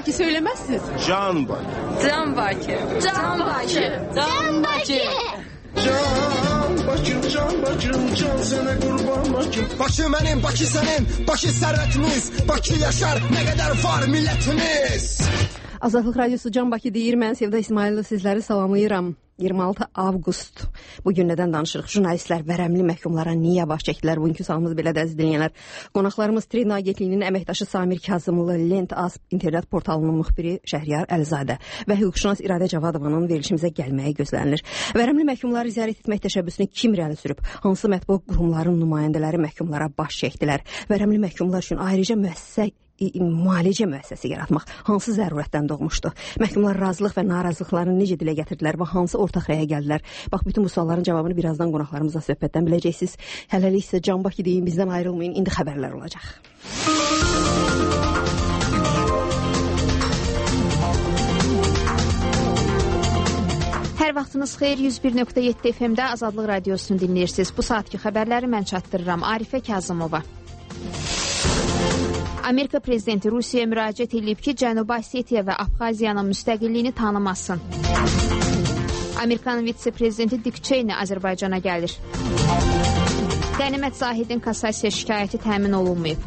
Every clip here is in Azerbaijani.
Bakı söylemezsiniz. Can Bakı. Can Bakı. Can Bakı. Can Bakı. Can Bakım, can Bakım, can sana kurban Bakım. Bakı benim, Bakı senin, Bakı servetimiz. Bakı yaşar, ne kadar var milletimiz. Azadlıq Radiosu Can Bakı deyir, mən Sevda İsmailov sizləri salamlayıram. 26 avqust. Bugün nədən danışırıq? Jurnalistlər vərəmli məhkumlara niyə baş çəkdilər? Bugünkü sualımız belə əziz dinləyənlər. Qonaqlarımız Trend Agentliyinin əməkdaşı Samir Kazımlı, Lent Az internet portalının müxbiri Şəhriyar Əlizadə və hüquqşünas İradə Cavadovanın verilişimizə gəlməyi gözlənilir. Vərəmli məhkumları ziyarət etmək təşəbbüsünü kim irəli sürüb? Hansı mətbuat qurumlarının nümayəndələri məhkumlara baş çəkdilər? Vərəmli məhkumlar üçün ayrıca müalicə müəssisəsi yaratmaq hansı zərurətdən doğmuşdu? Məhkumlar razılıq və narazılıqlarını necə dilə gətirdilər və hansı ortaq rəyə gəldilər? Bax, bütün bu sualların cavabını birazdan qonaqlarımızla söhbətdən biləcəksiniz. Hələlik isə Can Bakı deyin, bizdən ayrılmayın. İndi xəbərlər olacaq. Hər vaxtınız xeyir, 101.7 FM-də Azadlıq Radiosunu dinləyirsiniz. Bu saatki xəbərləri mən çatdırıram. Arifə Kazımova. Amerika prezidenti Rusiyaya müraciət edib ki, Cənubi Osetiya və Abxaziyanın müstəqilliyini tanımasın. Amerikanın vitse-prezidenti Dick Cheney Azərbaycana gəlir. Qənimət Zahidin kassasiya şikayəti təmin olunmayıb.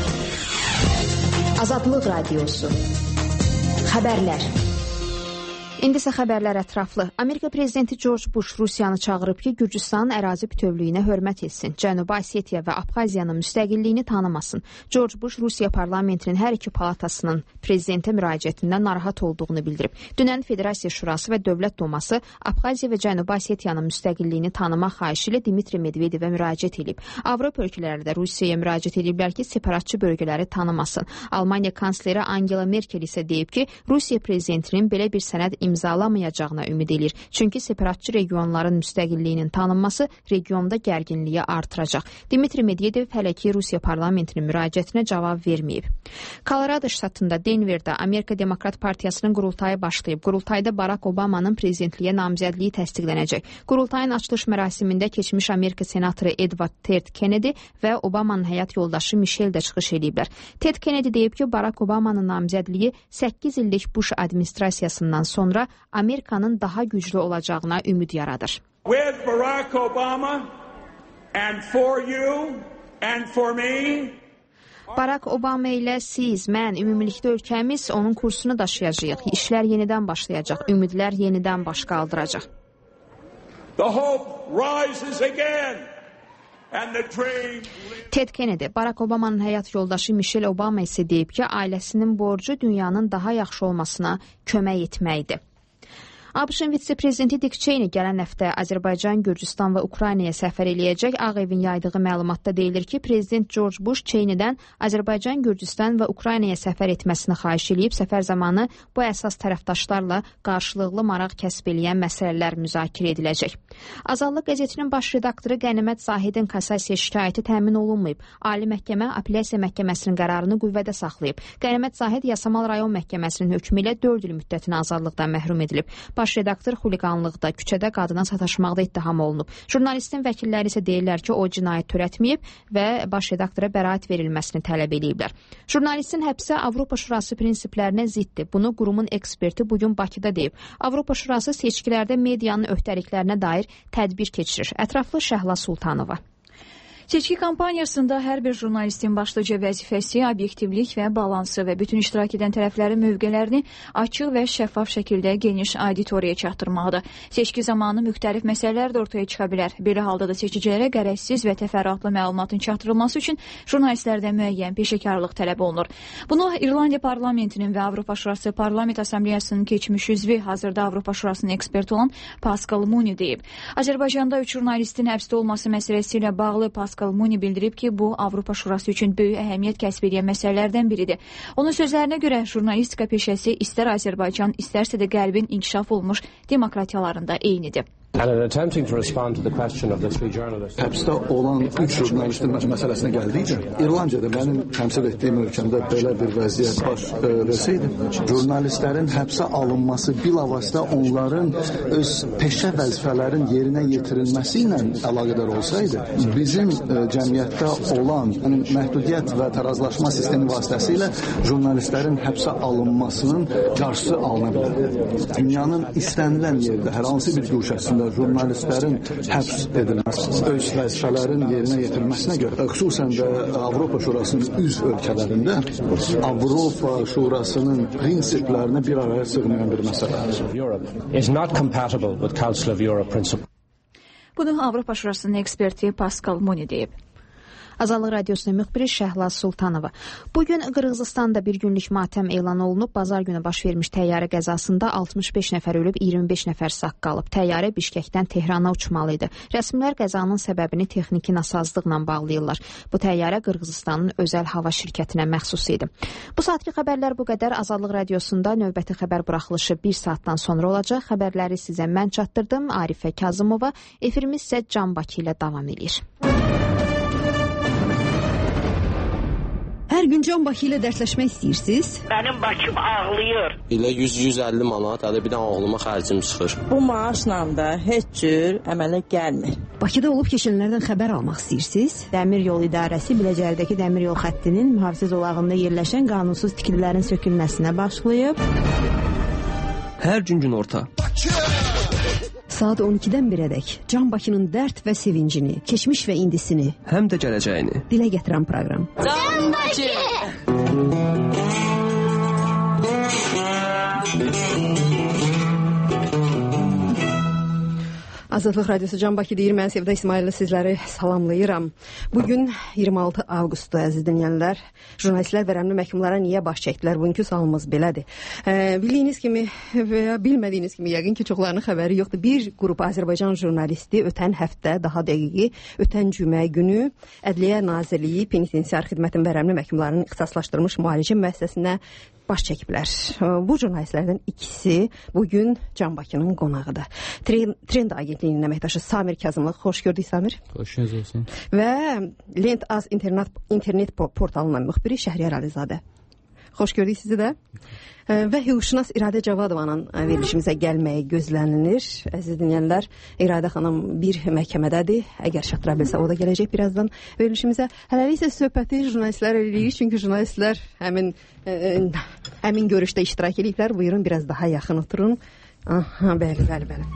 Azadlıq Radiosu. Xəbərlər. İndi isə xəbərlər ətraflı. Amerika prezidenti George Bush Rusiyanı çağırıb ki, Gürcüstanın ərazi bütövlüyünə hörmət etsin. Cənubi Osetiya və Abxaziyanın müstəqilliyini tanımasın. George Bush Rusiya parlamentinin hər iki palatasının prezidentə müraciətindən narahat olduğunu bildirib. Dünən Federasiya Şurası və Dövlət Duması Abxaziya və Cənubi Osetiyanın müstəqilliyini tanımaq xahişi ilə Dmitri Medvedevə müraciət edib. Avropa ölkələri də Rusiyaya müraciət ediblər ki, separatçı bölgələri tanımasın. Almaniya kansleri Angela Merkel isə deyib ki, Rusiya prezidentinin belə bir sənəd imzalamayacağına ümid edir. Çünki separatçı regionların müstəqilliyinin tanınması regionda gərginliyi artıracaq. Dmitri Medvedev hələ ki Rusiya parlamentinin müraciətinə cavab verməyib. Kolorado ştatında Denverdə Amerika Demokrat Partiyasının qurultayı başlayıb. Qurultayda Barack Obamanın prezidentliyə namizədliyi təsdiqlənəcək. Qurultayın açılış mərasimində keçmiş Amerika senatoru Edward Ted Kennedy və Obamanın həyat yoldaşı Michelle də çıxış ediblər. Ted Kennedy deyib ki, Barack Obamanın namizədliyi 8 illik Bush administrasiyasından sonra Amerikanın daha güclü olacağına ümid yaradır. With Barack Obama and for you and for me. Barack Obama ilə siz, mən, ümumilikdə ölkəmiz onun kursunu daşıyacağıq. İşlər yenidən başlayacaq, ümidlər yenidən baş qaldıracaq. The hope rises again. Ted Kennedy, Barack Obamanın həyat yoldaşı Michelle Obama isə deyib ki, ailəsinin borcu dünyanın daha yaxşı olmasına kömək etməkdir. ABŞ-ın vitse-prezidenti Dick Cheney gələn həftə Azərbaycan, Gürcüstan və Ukraynaya səfər eləyəcək. Ağ evin yaydığı məlumatda deyilir ki, prezident George Bush Cheneydən Azərbaycan, Gürcüstan və Ukraynaya səfər etməsini xahiş edib. Səfər zamanı bu əsas tərəfdaşlarla qarşılıqlı maraq kəsb eləyən məsələlər müzakirə ediləcək. Azadlıq qəzetinin baş redaktoru Qənimət Zahidin kassasiya şikayəti təmin olunmayıb. Ali məhkəmə apellyasiya məhkəməsinin qərarını qüvvədə saxlayıb. Qənimət Zahid Yasamal rayon məhkəməsinin hökmü ilə 4 il müddətinə azadlıqdan məhrum edilib. Baş redaktor xuliqanlıqda, küçədə qadına sataşmaqda ittiham olunub. Jurnalistin vəkilləri isə deyirlər ki, o cinayət törətməyib və baş redaktora bəraət verilməsini tələb ediblər. Jurnalistin həbsi Avropa Şurası prinsiplərinə ziddir. Bunu qurumun eksperti bugün Bakıda deyib. Avropa Şurası seçkilərdə medianın öhdəliklərinə dair tədbir keçirir. Ətraflı Şəhla Sultanova. Seçki kampaniyasında hər bir jurnalistin başlıca vəzifəsi obyektivlik və balansı və bütün iştirak edən tərəflərin mövqələrini açıq və şəffaf şəkildə geniş auditoriyaya çatdırmaqdır. Seçki zamanı müxtəlif məsələlər də ortaya çıxa bilər. Belə halda da seçicilərə gərəksiz və təfərrüatlı məlumatın çatdırılması üçün jurnalistlərdən müəyyən peşəkarlıq tələb olunur. Bunu İrlandiya parlamentinin və Avropa Şurası Parlament Assambleyasının keçmiş üzvü, hazırda Avropa Şurasının eksperti olan Pascal Muni deyib. Azərbaycanda 3 jurnalistin həbsdə olması məsələsi ilə bağlı Pascal Muni bildirib ki, bu Avropa Şurası üçün böyük əhəmiyyət kəsb edən məsələlərdən biridir. Onun sözlərinə görə jurnalistika peşəsi istər Azərbaycan, istərsə də Qərbin inkişaf olmuş demokratiyalarında eynidir. Həbsdə olan 3 jurnalistin məsələsinə gəldikcə, İrlandiyada mənim təmsil etdiyim ölkəmdə belə bir vəziyyət baş versəydi, jurnalistlərin həbsə alınması bilavasitə onların öz peşə vəzifələrin yerinə yetirilməsi ilə əlaqədar olsaydı, bizim cəmiyyətdə olan məhdudiyyət və tarazlaşma sistemi vasitəsilə jurnalistlərin həbsə alınmasının qarşısı alına bilər. Dünyanın istənilən yerdə, hər hansı bir güşəsində jurnalistlərin həbs edilməsi, öz vəzifələrin yerinə yetirilməsinə görə, xüsusən də Avropa Şurasının üzv ölkələrində Avropa Şurasının prinsiplərinə bir araya sığmayan bir məsələdir. Bunu Avropa Şurasının eksperti Pascal Muni deyib. Azadlıq Radiosunun müxbiri Şəhlaz Sultanova. Bugün Qırğızistanda bir günlük matəm elan olunub. Bazar günü baş vermiş təyyarə qəzasında 65 nəfər ölüb, 25 nəfər sağ qalıb. Təyyarə Bişkəkdən Tehrana uçmalı idi. Rəsmilər qəzanın səbəbini texniki nasazlıqla bağlayırlar. Bu təyyarə Qırğızistanın özəl hava şirkətinə məxsus idi. Bu saatki xəbərlər bu qədər. Azadlıq Radiosunda növbəti xəbər buraxılışı 1 saatdan sonra olacaq. Xəbərləri sizə mən çatdırdım. Arifə Kazımova. Efirimiz isə Can Bakı ilə davam edir. Hər gün Can Bakı ilə dərsləşmək istəyirsiniz? Mənim Bakım ağlayır. İlə 100-150 manat, hələ bir də oğluma xərcim çıxır. Bu maaşla da heç cür əmələ gəlmir. Bakıda olub keçənlərdən xəbər almaq istəyirsiniz? Dəmir yol idarəsi Biləcərdəki dəmir yol xəttinin mühafizə zolağında yerləşən qanunsuz tikililərin sökülməsinə başlayıb. Hər gün günorta. Saat 12-dən 1-ədək Can Bakının dərd və sevincini, keçmiş və indisini, həm də gələcəyini dilə gətirən proqram. Can Bakı! Azadlıq Radiosu Can Bakı deyir, mən Sevda İsmailli sizləri salamlayıram. Bugün 26 avqustda, əziz dinləyənlər, jurnalistlər vərəmli məhkumlara niyə baş çəkdilər? Bugünkü sualımız belədir. Bildiyiniz kimi və ya bilmədiyiniz kimi, yəqin ki, çoxlarının xəbəri yoxdur. Bir qrup Azərbaycan jurnalisti ötən həftə, daha dəqiqi, ötən cümə günü Ədliyyə Nazirliyi Penitensiar Xidmətin vərəmli məhkumlarının ixtisaslaşdırılmış müalicə müəssisəsinə baş çəkiblər. Bu jurnalistlərdən ikisi bugün Can Bakının qonağıdır. Trend agentliyinin əməkdaşı Samir Kazımlı. Xoş gördük, Samir. Xoş gördük olsun. Və Lent.az internet portalının müxbiri Şəhriyar Əlizadə. Xoş gördük sizi də. Və hüquqşünas İradə Cavadovanın verilişimizə gəlməyi gözlənilir. Əziz dinləyənlər, İradə xanım bir məhkəmədədir. Əgər çatıra bilsə, o da gələcək birazdan verilişimizə. Hələlik isə söhbəti jurnalistlər eləyirik, çünki jurnalistlər həmin görüşdə iştirak ediblər. Buyurun, biraz daha yaxın oturun. Aha, bəli.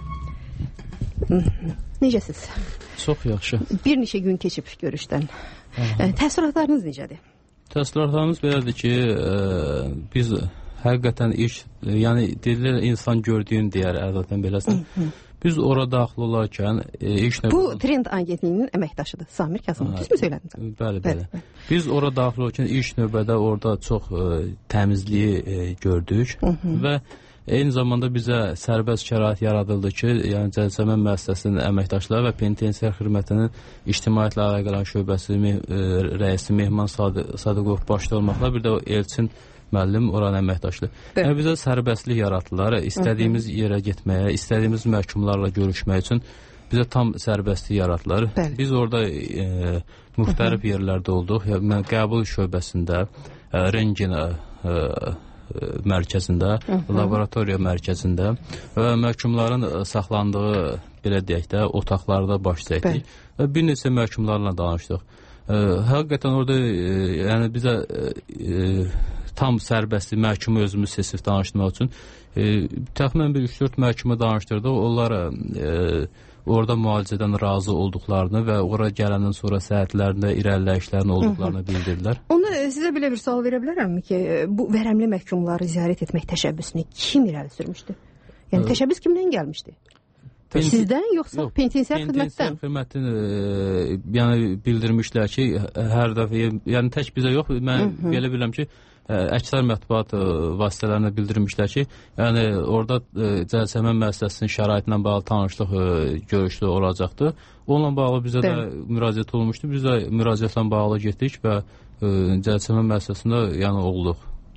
Necəsiz? Çox yaxşı. Bir neçə gün keçib görüşdən. Təəssüratlarınız necədir? Təəssüratlarımız belədir ki, biz həqiqətən iş, yəni deyirlər insan gördüyün deyər, əzətən beləsən. Biz ora daxil olarkən iş növbədə... Bu Trend agentliyinin əməkdaşıdır, Samir Kazımov. Düz mü söylədin? Bəli. Biz ora daxil olarkən iş növbədə orada çox təmizliyi gördük və eyni zamanda bizə sərbəst şərait yaradıldı ki, yəni Cəlsəmən müəssisəsinin əməkdaşları və Penitensiar Xidmətinin İctimaiyyətlə əlaqələrin şöbəsinin rəisi Mehman Sadıqov başda olmaqla bir də Elçin müəllim oranın əməkdaşıdır. Yəni bizə sərbəstlik yaratdılar, istədiyimiz yerə getməyə, istədiyimiz məhkumlarla görüşmək üçün bizə tam sərbəstlik yaratdılar. Biz orada müxtəlif yerlərdə olduq. Yəni qəbul şöbəsində, rengen mərkəzində, laboratoriya mərkəzində və məhkumların saxlandığı, belə deyək də, otaqlarda baş çəkdik və bir neçə məhkumlarla danışdıq. Həqiqətən orada yəni bizə tam sərbəstlik məhkumu özümüz seçib danışmaq üçün təxminən bir 3-4 məhkumu danışdırdıq. Onlar orada müalicədən razı olduqlarını və ora gələndən sonra səhətlərində irəliləyişlərin olduqlarını bildirdilər. Onu sizə belə bir sual verə bilərəmmi ki, bu vərəmli məhkumları ziyarət etmək təşəbbüsünü kim irəli sürmüşdü? Yəni təşəbbüs kimdən gəlmişdi? Sizdən yoxsa Penitensiar Xidmətdən? Penitensiar Xidmətin yəni bildirmişlər ki, hər dəfə, yəni tək bizə yox, mən belə bilirəm ki, əksər mətbuat vasitələrinə bildirmişlər ki, yəni orada Cəlsəmən müəssisəsinin şəraitinə bağlı tanışlıq görüşü olacaqdı. Onunla bağlı bizə də müraciət olmuşdu. Biz də müraciətlə bağlı getdik və Cəlsəmən müəssisəsində yəni olduq.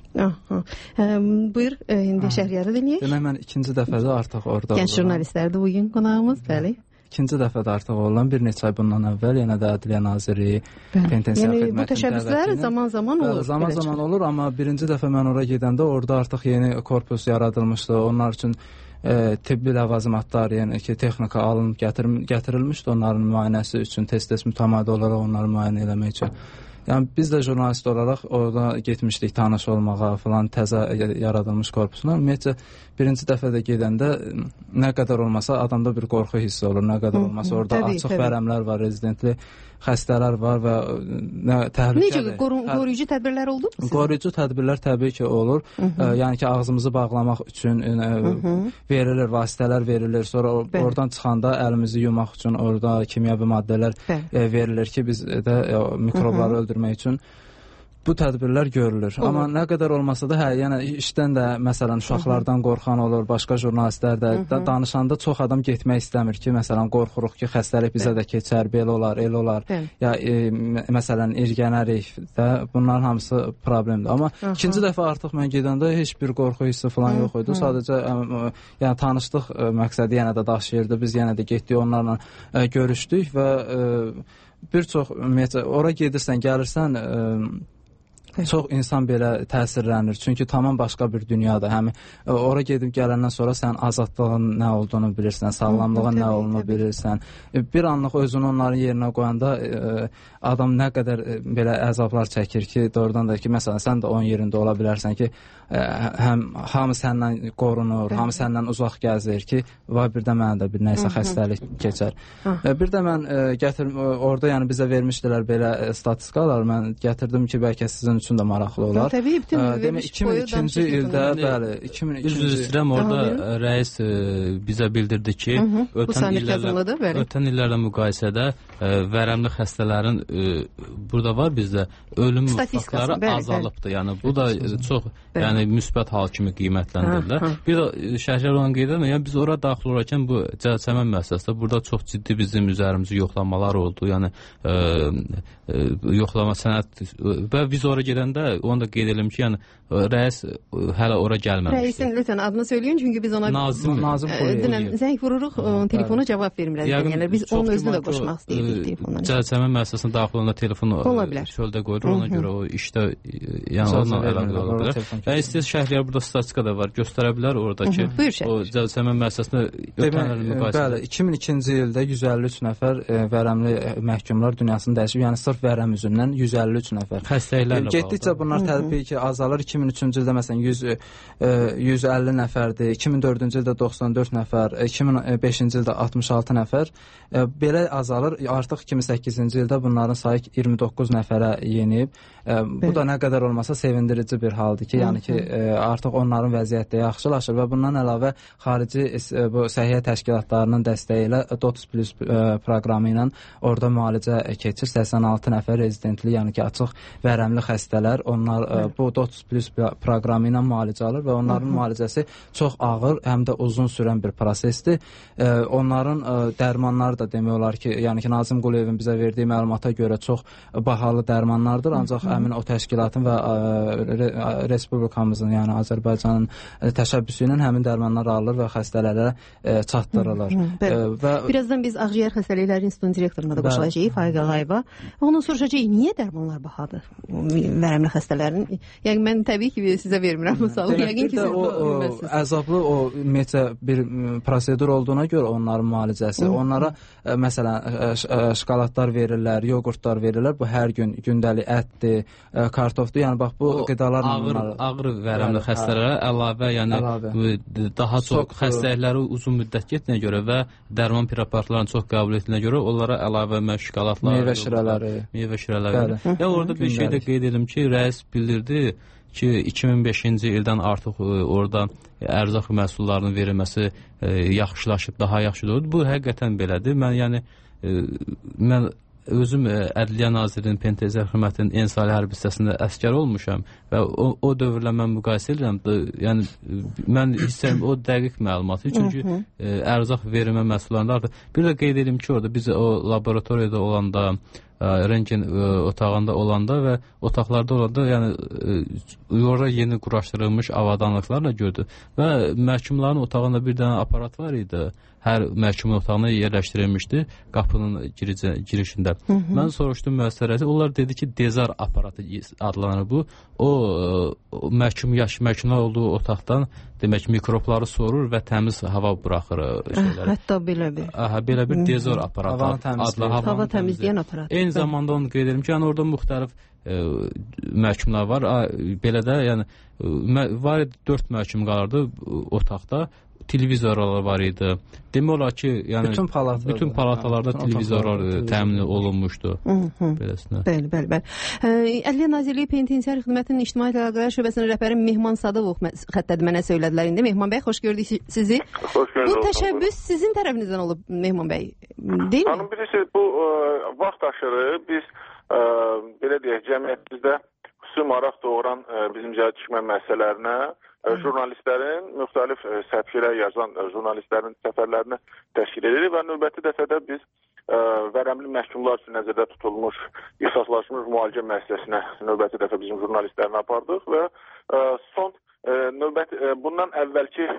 Buyur, indi şərhləri dinləyək. Demək, mən ikinci dəfədə artıq orada Gənc jurnalistlərdir bugün qonağımız, bəli. İkinci dəfədə artıq olan bir neçə ay bundan əvvəl yenə də Ədliyyə Naziri, Penitensiar yəni, xidmətinin bu təşəbbüslər zaman-zaman olur. Zaman-zaman olur, amma birinci dəfə mən ora gedəndə orada artıq yeni korpus yaradılmışdı. Onlar üçün tibbi ləvazimatlar, yəni ki, texnika alınıb gətirilmişdi onların müayinəsi üçün, tez-tez mütəmadi olaraq onları müayinə eləmək üçün. Yəni biz də jurnalist olaraq orada getmişdik tanış olmağa falan, təzə yaradılmış korpusuna. Ümumiyyətcə birinci dəfə də gedəndə nə qədər olmasa adamda bir qorxu hissi olur, nə qədər olmasa orada açıq vərəmlər var, rezidentli xəstələr var və təhlükədir. Necə qoruyucu tədbirlər oldu mu? Qoruyucu tədbirlər təbii ki olur. Yəni ki, ağzımızı bağlamaq üçün verilir, vasitələr verilir. Sonra oradan çıxanda əlimizi yumaq üçün orada kimyəvi maddələr verilir ki, biz də mikrobları öldürmək üçün. Bu tədbirlər görülür. Amma nə qədər olmasa da, yəni işdən də məsələn uşaqlardan qorxan olur, başqa jurnalistlər də danışanda çox adam getmək istəmir ki, məsələn qorxuruq ki, xəstəlik bizə də keçər, belə olar, elə olar. Ya məsələn irgənərik də, bunların hamısı problemdir. Amma ikinci dəfə artıq mən gedəndə heç bir qorxu hissi falan yox idi. Sadəcə yəni tanışlıq məqsədi yenə də daşıyırdı. Biz yenə də getdik, onlarla görüşdük və bir çox ümumiyyətlə ora gedirsən, gəlirsən çox insan belə təsirlənir. Çünki tamam başqa bir dünyadır. Həm ora gedib gələndən sonra sən azadlığın nə olduğunu bilirsən, sağlamlığın nə olduğunu bilirsən. Bir anlıq özünü onların yerinə qoyanda adam nə qədər belə əzablar çəkir ki, doğrudan da ki, məsələn sən də onun yerində ola bilərsən ki, həm hamı səndən qorunur, hamı səndən uzaq gəzir ki, var bir də mənə də bir nəsə xəstəlik keçər. Bir də mən orada yəni bizə vermişdilər belə statistikalar, mən gətirdim ki, bəlkə sizin üçün də maraqlı olar. Təbii, bütün demək 2002-ci ildə, bəli, 2002-ci ildə orada rəis bizə bildirdi ki, ötən illərlə müqayisədə vərəmli xəstələrin burada var bizdə ölüm faktları azalıbdır. Yəni bu da çox yəni müsbət hal kimi qiymətləndirilir. Bir də şəhərlər olan qeyd edirəm, yəni biz ora daxil olarkən bu cəlsəmən müəssisəsində burada çox ciddi bizim üzərimizi yoxlamalar oldu. Yəni yoxlama sənəd və biz ora gedəndə onu da qeyd edelim ki, yəni rəis hələ ora gəlməmişdi. Rəisin lütfən adını söyləyin, çünki biz ona Nazim zəng vururuq, telefona cavab vermirlər. Yəni biz onun özünü də qoşmaq istəyirik telefondan. Cəlsəmən müəssisəsində daxil olanda telefonu çöldə qoyur, ona görə o işdə yəni onunla əlaqəli ola bilər. Yəni istəyir şəhərlər burada statistika da var, göstərə bilər oradakı o cəlsəmən müəssisəsində ötən il müqayisədə. Bəli, 2002-ci ildə 153 nəfər vərəmli məhkumlar dünyasını dəyişib. Yəni sırf vərəm üzündən 153 nəfər. Xəstəliklərlə bağlı. Getdikcə bunlar təbii ki azalır. 2003-cü ildə məsələn 150 nəfərdir, 2004-cü ildə 94 nəfər, 2005-ci ildə 66 nəfər. Belə azalır. Artıq 2008-ci ildə bunların sayı 29 nəfərə yenib. Bu da nə qədər olmasa sevindirici bir haldır ki, yəni ki artıq onların vəziyyəti də yaxşılaşır və bundan əlavə xarici bu səhiyyə təşkilatlarının dəstəyi ilə DOTS Plus proqramı ilə orada müalicə keçir. 86 nəfər rezidentli, yəni ki açıq vərəmli xəstələr, onlar bu DOTS Plus proqramı ilə müalicə alır və onların müalicəsi çox ağır, həm də uzun sürən bir prosesdir. Onların dərmanları da demək olar ki, yəni ki Nazim Quliyevin bizə verdiyi məlumata görə çox bahalı dərmanlardır, ancaq həmin o təşkilatın və respublikamızın, yəni Azərbaycanın təşəbbüsü ilə həmin dərmanlar alınır və xəstələrə çatdırılır. Birazdan biz Ağciyər Xəstəlikləri İnstitutunun direktoruna da qoşulacağıq, Faiq Ağayeva. Onu soruşacağıq, niyə dərmanlar bahadır vərəmli xəstələrin? Yəni mən təbii ki sizə vermirəm misalı. Yəqin ki siz bilməzsiniz. Əzablı o ümumiyyətlə bir prosedur olduğuna görə onların müalicəsi, onlara məsələn şokoladlar verirlər, yoğurtlar verirlər. Bu hər gün gündəlik ətdir, kartofdur. Yəni bax bu qidalarla ağır vərəmli xəstələrə əlavə, yəni daha çox xəstəlikləri uzun müddət getdiyinə görə və dərman preparatlarını çox qəbul etdiyinə görə onlara əlavə şokoladlar, meyvə şirələri. Yəni orada bir şey də qeyd edim ki, rəis bildirdi ki, 2005-ci ildən artıq orada ərzaq məhsullarının verilməsi yaxşılaşıb, daha yaxşıdır. Bu həqiqətən belədir. Mən özüm Ədliyyə Nazirinin Penitensiar xidmətinin Ensali hərbi hissəsində əsgər olmuşam və o dövrlə mən müqayisə edirəm. Yəni mən hissəm o dəqiq məlumatı, çünki ərzaq verilmə məhsullarında artıq bir də qeyd edim ki, orada biz o laboratoriyada olanda rentgen otağında olanda və otaqlarda olanda, yəni orada yeni quraşdırılmış avadanlıqlarla gördü və məhkumların otağında bir dənə aparat var idi. Hər məhkumun otağına yerləşdirilmişdi qapının girişində. Mən soruşdum müəssisələrə, onlar dedi ki, dezar aparatı adlanır bu. O məhkumlar olduğu otaqdan demək mikrobları sorur və təmiz hava buraxır şeyləri. Hətta belə bir. Belə bir dezar aparatı hava təmizləyən aparat. Eyni zamanda onu qeyd edim ki, yəni orada müxtəlif məhkumlar var. Belə də, yəni var idi 4 məhkum qalırdı otaqda. Televizorlar var idi. Demək olar ki, yəni bütün palatalarda televizorlar təmin olunmuşdu. Beləsinə. Bəli. Ədliyyə Nazirliyi Penitensiar Xidmətinin İctimai Əlaqələr Şöbəsinin rəhbəri Mehman Sadovov xəttədir, mənə söylədilər indi. Mehman bəy, xoş gördük sizi. Xoş gördük. Bu təşəbbüs sizin tərəfinizdən olub, Mehman bəy, deyil mi? Hanım, bilirsiniz, bu vaxt aşırı biz belə deyək, cəmiyyətimizdə xüsusi maraq doğuran bizim cəhətləşmə məsələlərinə jurnalistlərin, müxtəlif səhifələr yazan jurnalistlərin səfərlərini təşkil edirik və növbəti dəfədə biz vərəmli məhkumlar üçün nəzərdə tutulmuş ixtisaslaşmış müalicə müəssisəsinə növbəti dəfə bizim jurnalistlərini apardıq və son bundan əvvəlki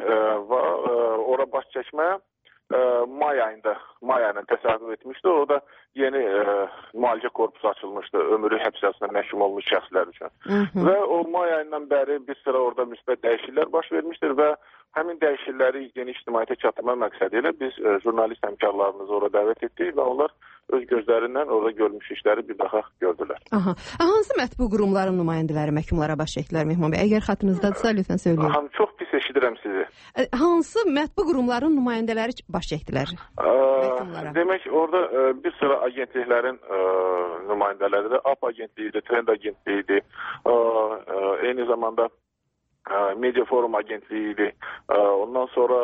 ora baş çəkmə may ayına təsadüf etmişdi. Orada yeni müalicə korpusu açılmışdı ömürlük həbs cəzasına məhkum olmuş şəxslər üçün. Və o may ayından bəri bir sıra orada müsbət dəyişikliklər baş vermişdir və həmin dəyişiklikləri geniş ictimaiyyətə çatdırma məqsədi ilə biz jurnalist həmkarlarımızı ora dəvət etdik və onlar öz gözlərindən orada görmüş işləri bir daha gördülər. Hansı mətbu qurumların nümayəndələri məhkumlara baş çəkdilər, Mehman bəy? Əgər xatırınızdadırsa, lütfən söyləyin. Çox pis eşidirəm sizi. Hansı mətbu qurumların nümayəndələri baş çəkdilər? Demək, orada bir sıra agentliklərin nümayəndələridir. AP agentliyidir, Trend agentliyidir, eyni zamanda Media Forum agentliyidir, ondan sonra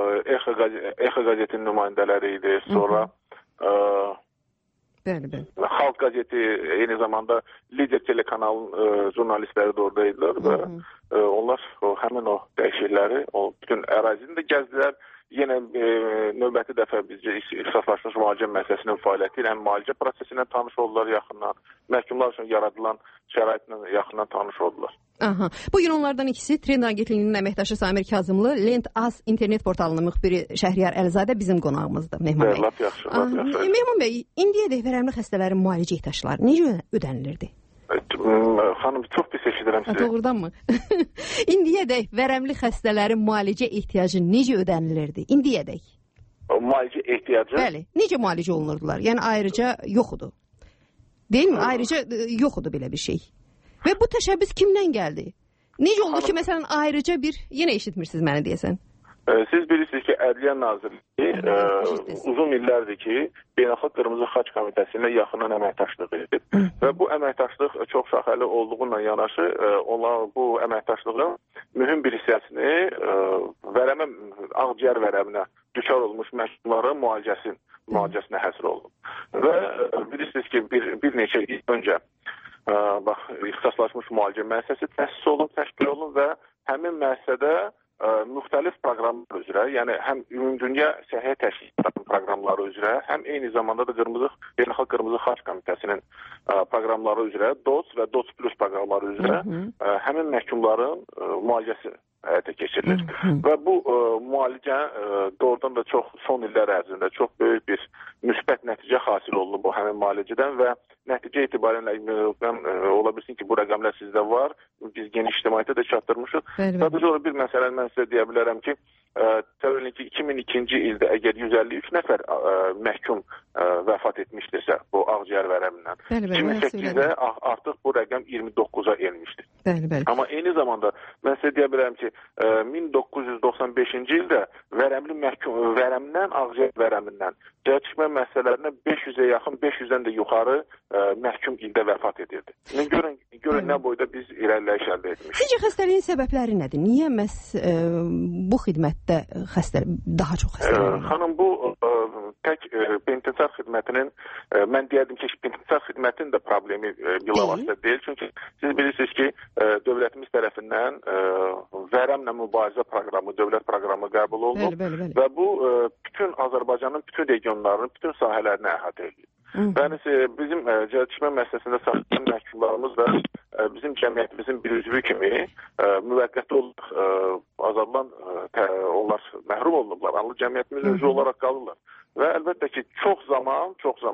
Exa qəzetinin nümayəndələri idi, sonra Xalq qəzeti, eyni zamanda Lider telekanalın jurnalistləri də oradaydılar və onlar həmin o dəyişiklikləri, bütün ərazini də gəzdilər. Yenə növbəti dəfə bizcə ixtisaslaşmış müalicə müəssisəsinin fəaliyyəti ilə həm müalicə prosesi ilə tanış oldular yaxından, məhkumlar üçün yaradılan şəraitlə yaxından tanış oldular. Bugün onlardan ikisi Trend agentliyinin əməkdaşı Samir Kazımlı, Lent.az internet portalının müxbiri Şəhriyar Əlizadə bizim qonağımızdır, Mehman bəy. Lap yaxşı. Mehman bəy, indiyədək vərəmli xəstələrin müalicə ehtiyacları necə ödənilirdi? Xanım, çox pis eşidirəm sizi. Doğrudanmı? İndiyədək vərəmli xəstələrin müalicə ehtiyacı necə ödənilirdi? İndiyədək. Müalicə ehtiyacı? Bəli. Necə müalicə olunurdular? Yəni ayrıca yoxudur. Deyil mi? Ayrıca yoxudur belə bir şey. Və bu təşəbbüs kimdən gəldi? Necə oldu ki, məsələn, ayrıca bir... Yenə eşitmirsiniz məni deyəsən. Siz bilirsiniz ki, Ədliyyə Nazirliyi uzun illərdir ki, Beynəlxalq Qırmızı Xaç Komitəsində yaxından əməkdaşlıq edib və bu əməkdaşlıq çox şaxəli olduğunla yanaşı, bu əməkdaşlığın mühüm bir hissəsini ağciyər vərəminə düçar olmuş məhkumların müalicəsinə həsr olunub. Və bilirsiniz ki, bir neçə il öncə ixtisaslaşmış müalicə müəssisəsi təsis olunub, təşkil olunub və həmin müəssisədə müxtəlif proqramlar üzrə, yəni həm ümumdünya səhiyyə təşkilatının proqramları üzrə, həm eyni zamanda da Beynəlxalq Qırmızı Xaç Komitəsinin proqramları üzrə, DOTS və DOTS Plus proqramları üzrə həmin məhkumların müalicəsi həyata keçirilir. Və bu müalicə doğrudan da son illər ərzində çox böyük bir müsbət nəticə hasil olunub bu həmin müalicədən və nəticə etibarilə ola bilsin ki, bu rəqəmlər sizdə var, biz geniş ictimaiyyətə də çatdırmışıq. Sadəcə olaraq bir məsələ mən sizə deyə bilərəm ki, 2002-ci ildə əgər 153 nəfər məhkum vəfat etmişdirsə bu ağciyər vərəmindən, 2008-də artıq bu rəqəm 29-a enmişdir. Amma eyni zamanda mən sizə deyə bilərəm ki, 1995-ci ildə vərəmdən, ağciyər vərəmindən cəhətləşmə məsələlərinə 500-ə yaxın, 500-dən də yuxarı məhkum ildə vəfat edirdi. Görün nə boyda biz irəliləyiş əldə etmişik. Sizcə xəstəliyin səbəbləri nədir? Niyə məhz bu xidmətdə daha çox xəstələr? Xanım, bu tək penitensiar xidmətinin, mən deyərdim ki, penitensiar xidmətinin də problemi bilavasitə deyil. Çünki siz bilirsiniz ki, dövlətimiz tərəfindən vərəmlə mübarizə proqramı, dövlət proqramı qəbul olunub və bu bütün Azərbaycanın bütün regionlarının, bütün sahələrini əhatə edir. Yəni bizim cəlbçimə məsələsində saxlayan məhkumlarımız və bizim cəmiyyətimizin bir üzvü kimi müvəqqəti olaraq azadlan onlar məhrum olunublar. Yəni cəmiyyətimizin üzvü olaraq qalırlar. Və əlbəttə ki, çox zaman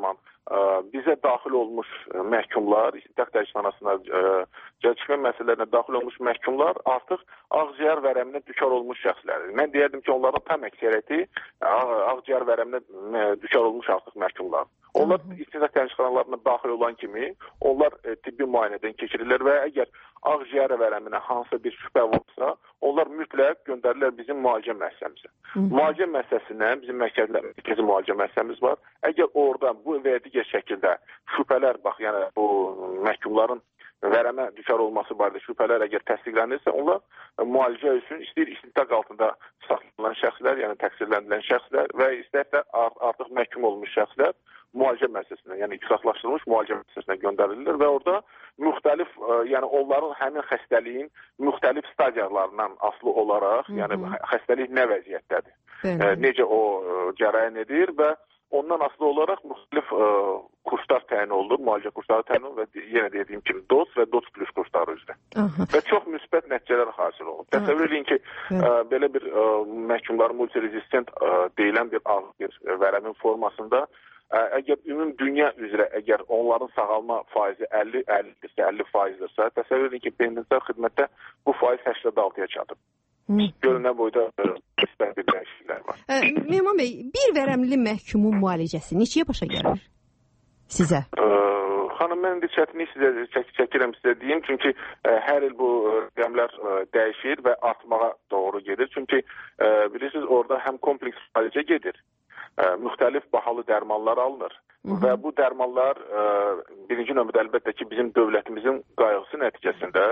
bizə daxil olmuş məhkumlar, istintaq dəyişmanasına, cəlbçimə məsələlərinə daxil olmuş məhkumlar artıq ağciyər vərəminə düçar olmuş şəxslərdir. Mən deyərdim ki, onların tam əksəriyyəti ağciyər vərəminə düçar olmuş artıq məhkumlar. Onlar istintaq dəyişmanlarına daxil olan kimi, onlar tibbi müayinədən keçirirlər və əgər ağciyər vərəminə hansısa bir şübhə varsa, onlar mütləq göndərirlər bizim müalicə müəssisəmizə. Müalicə müəssisəsindən bizim mərkəzi müalicə müəssisəmiz var. Əgər orada bu və digər şəkildə şübhələr, yəni bu məhkumların vərəmə düçar olması barədə şübhələr əgər təsdiqlənirsə, onlar müalicə üçün istəyir istintaq altında saxlanılan şəxslər, yəni təqsirləndirilən şəxslər və istər də artıq məhkum olmuş şəxslər müalicə müəssisəsinə, yəni ixtisaslaşdırılmış müalicə müəssisəsinə göndərilir və orada müxtəlif, yəni onların həmin xəstəliyin müxtəlif stadiyalarından asılı olaraq, yəni xəstəlik nə vəziyyətdədir, necə o cərəyan edir və ondan asılı olaraq müxtəlif kurslar təyin olunur, müalicə kursları təyin olunur və yenə dediyim kimi DOS və DOS plus kursları üzrə. Və çox müsbət nəticələr hasil olunur. Təsəvvür edin ki, belə bir məhkumların multirezistent deyilən bir vərəmin formasında əgər ümum dünya üzrə əgər onların sağalma faizi 50%-dirsə, təsəvvür edin ki, penitensiar xidmətdə bu faiz 86-ya çatıb. Görünən boyda bir dəyişikliklər var. Mehman bəy, bir vərəmli məhkumun müalicəsi neçəyə başa gəlir sizə? Xanım, mən bir çətinlik çəkirəm sizə deyim, çünki hər il bu rəqəmlər dəyişir və artmağa doğru gedir. Çünki bilirsiniz, orada həm kompleks müalicə gedir, müxtəlif bahalı dərmanlar alınır və bu dərmanlar birinci növbədə əlbəttə ki, bizim dövlətimizin qayğısı nəticəsində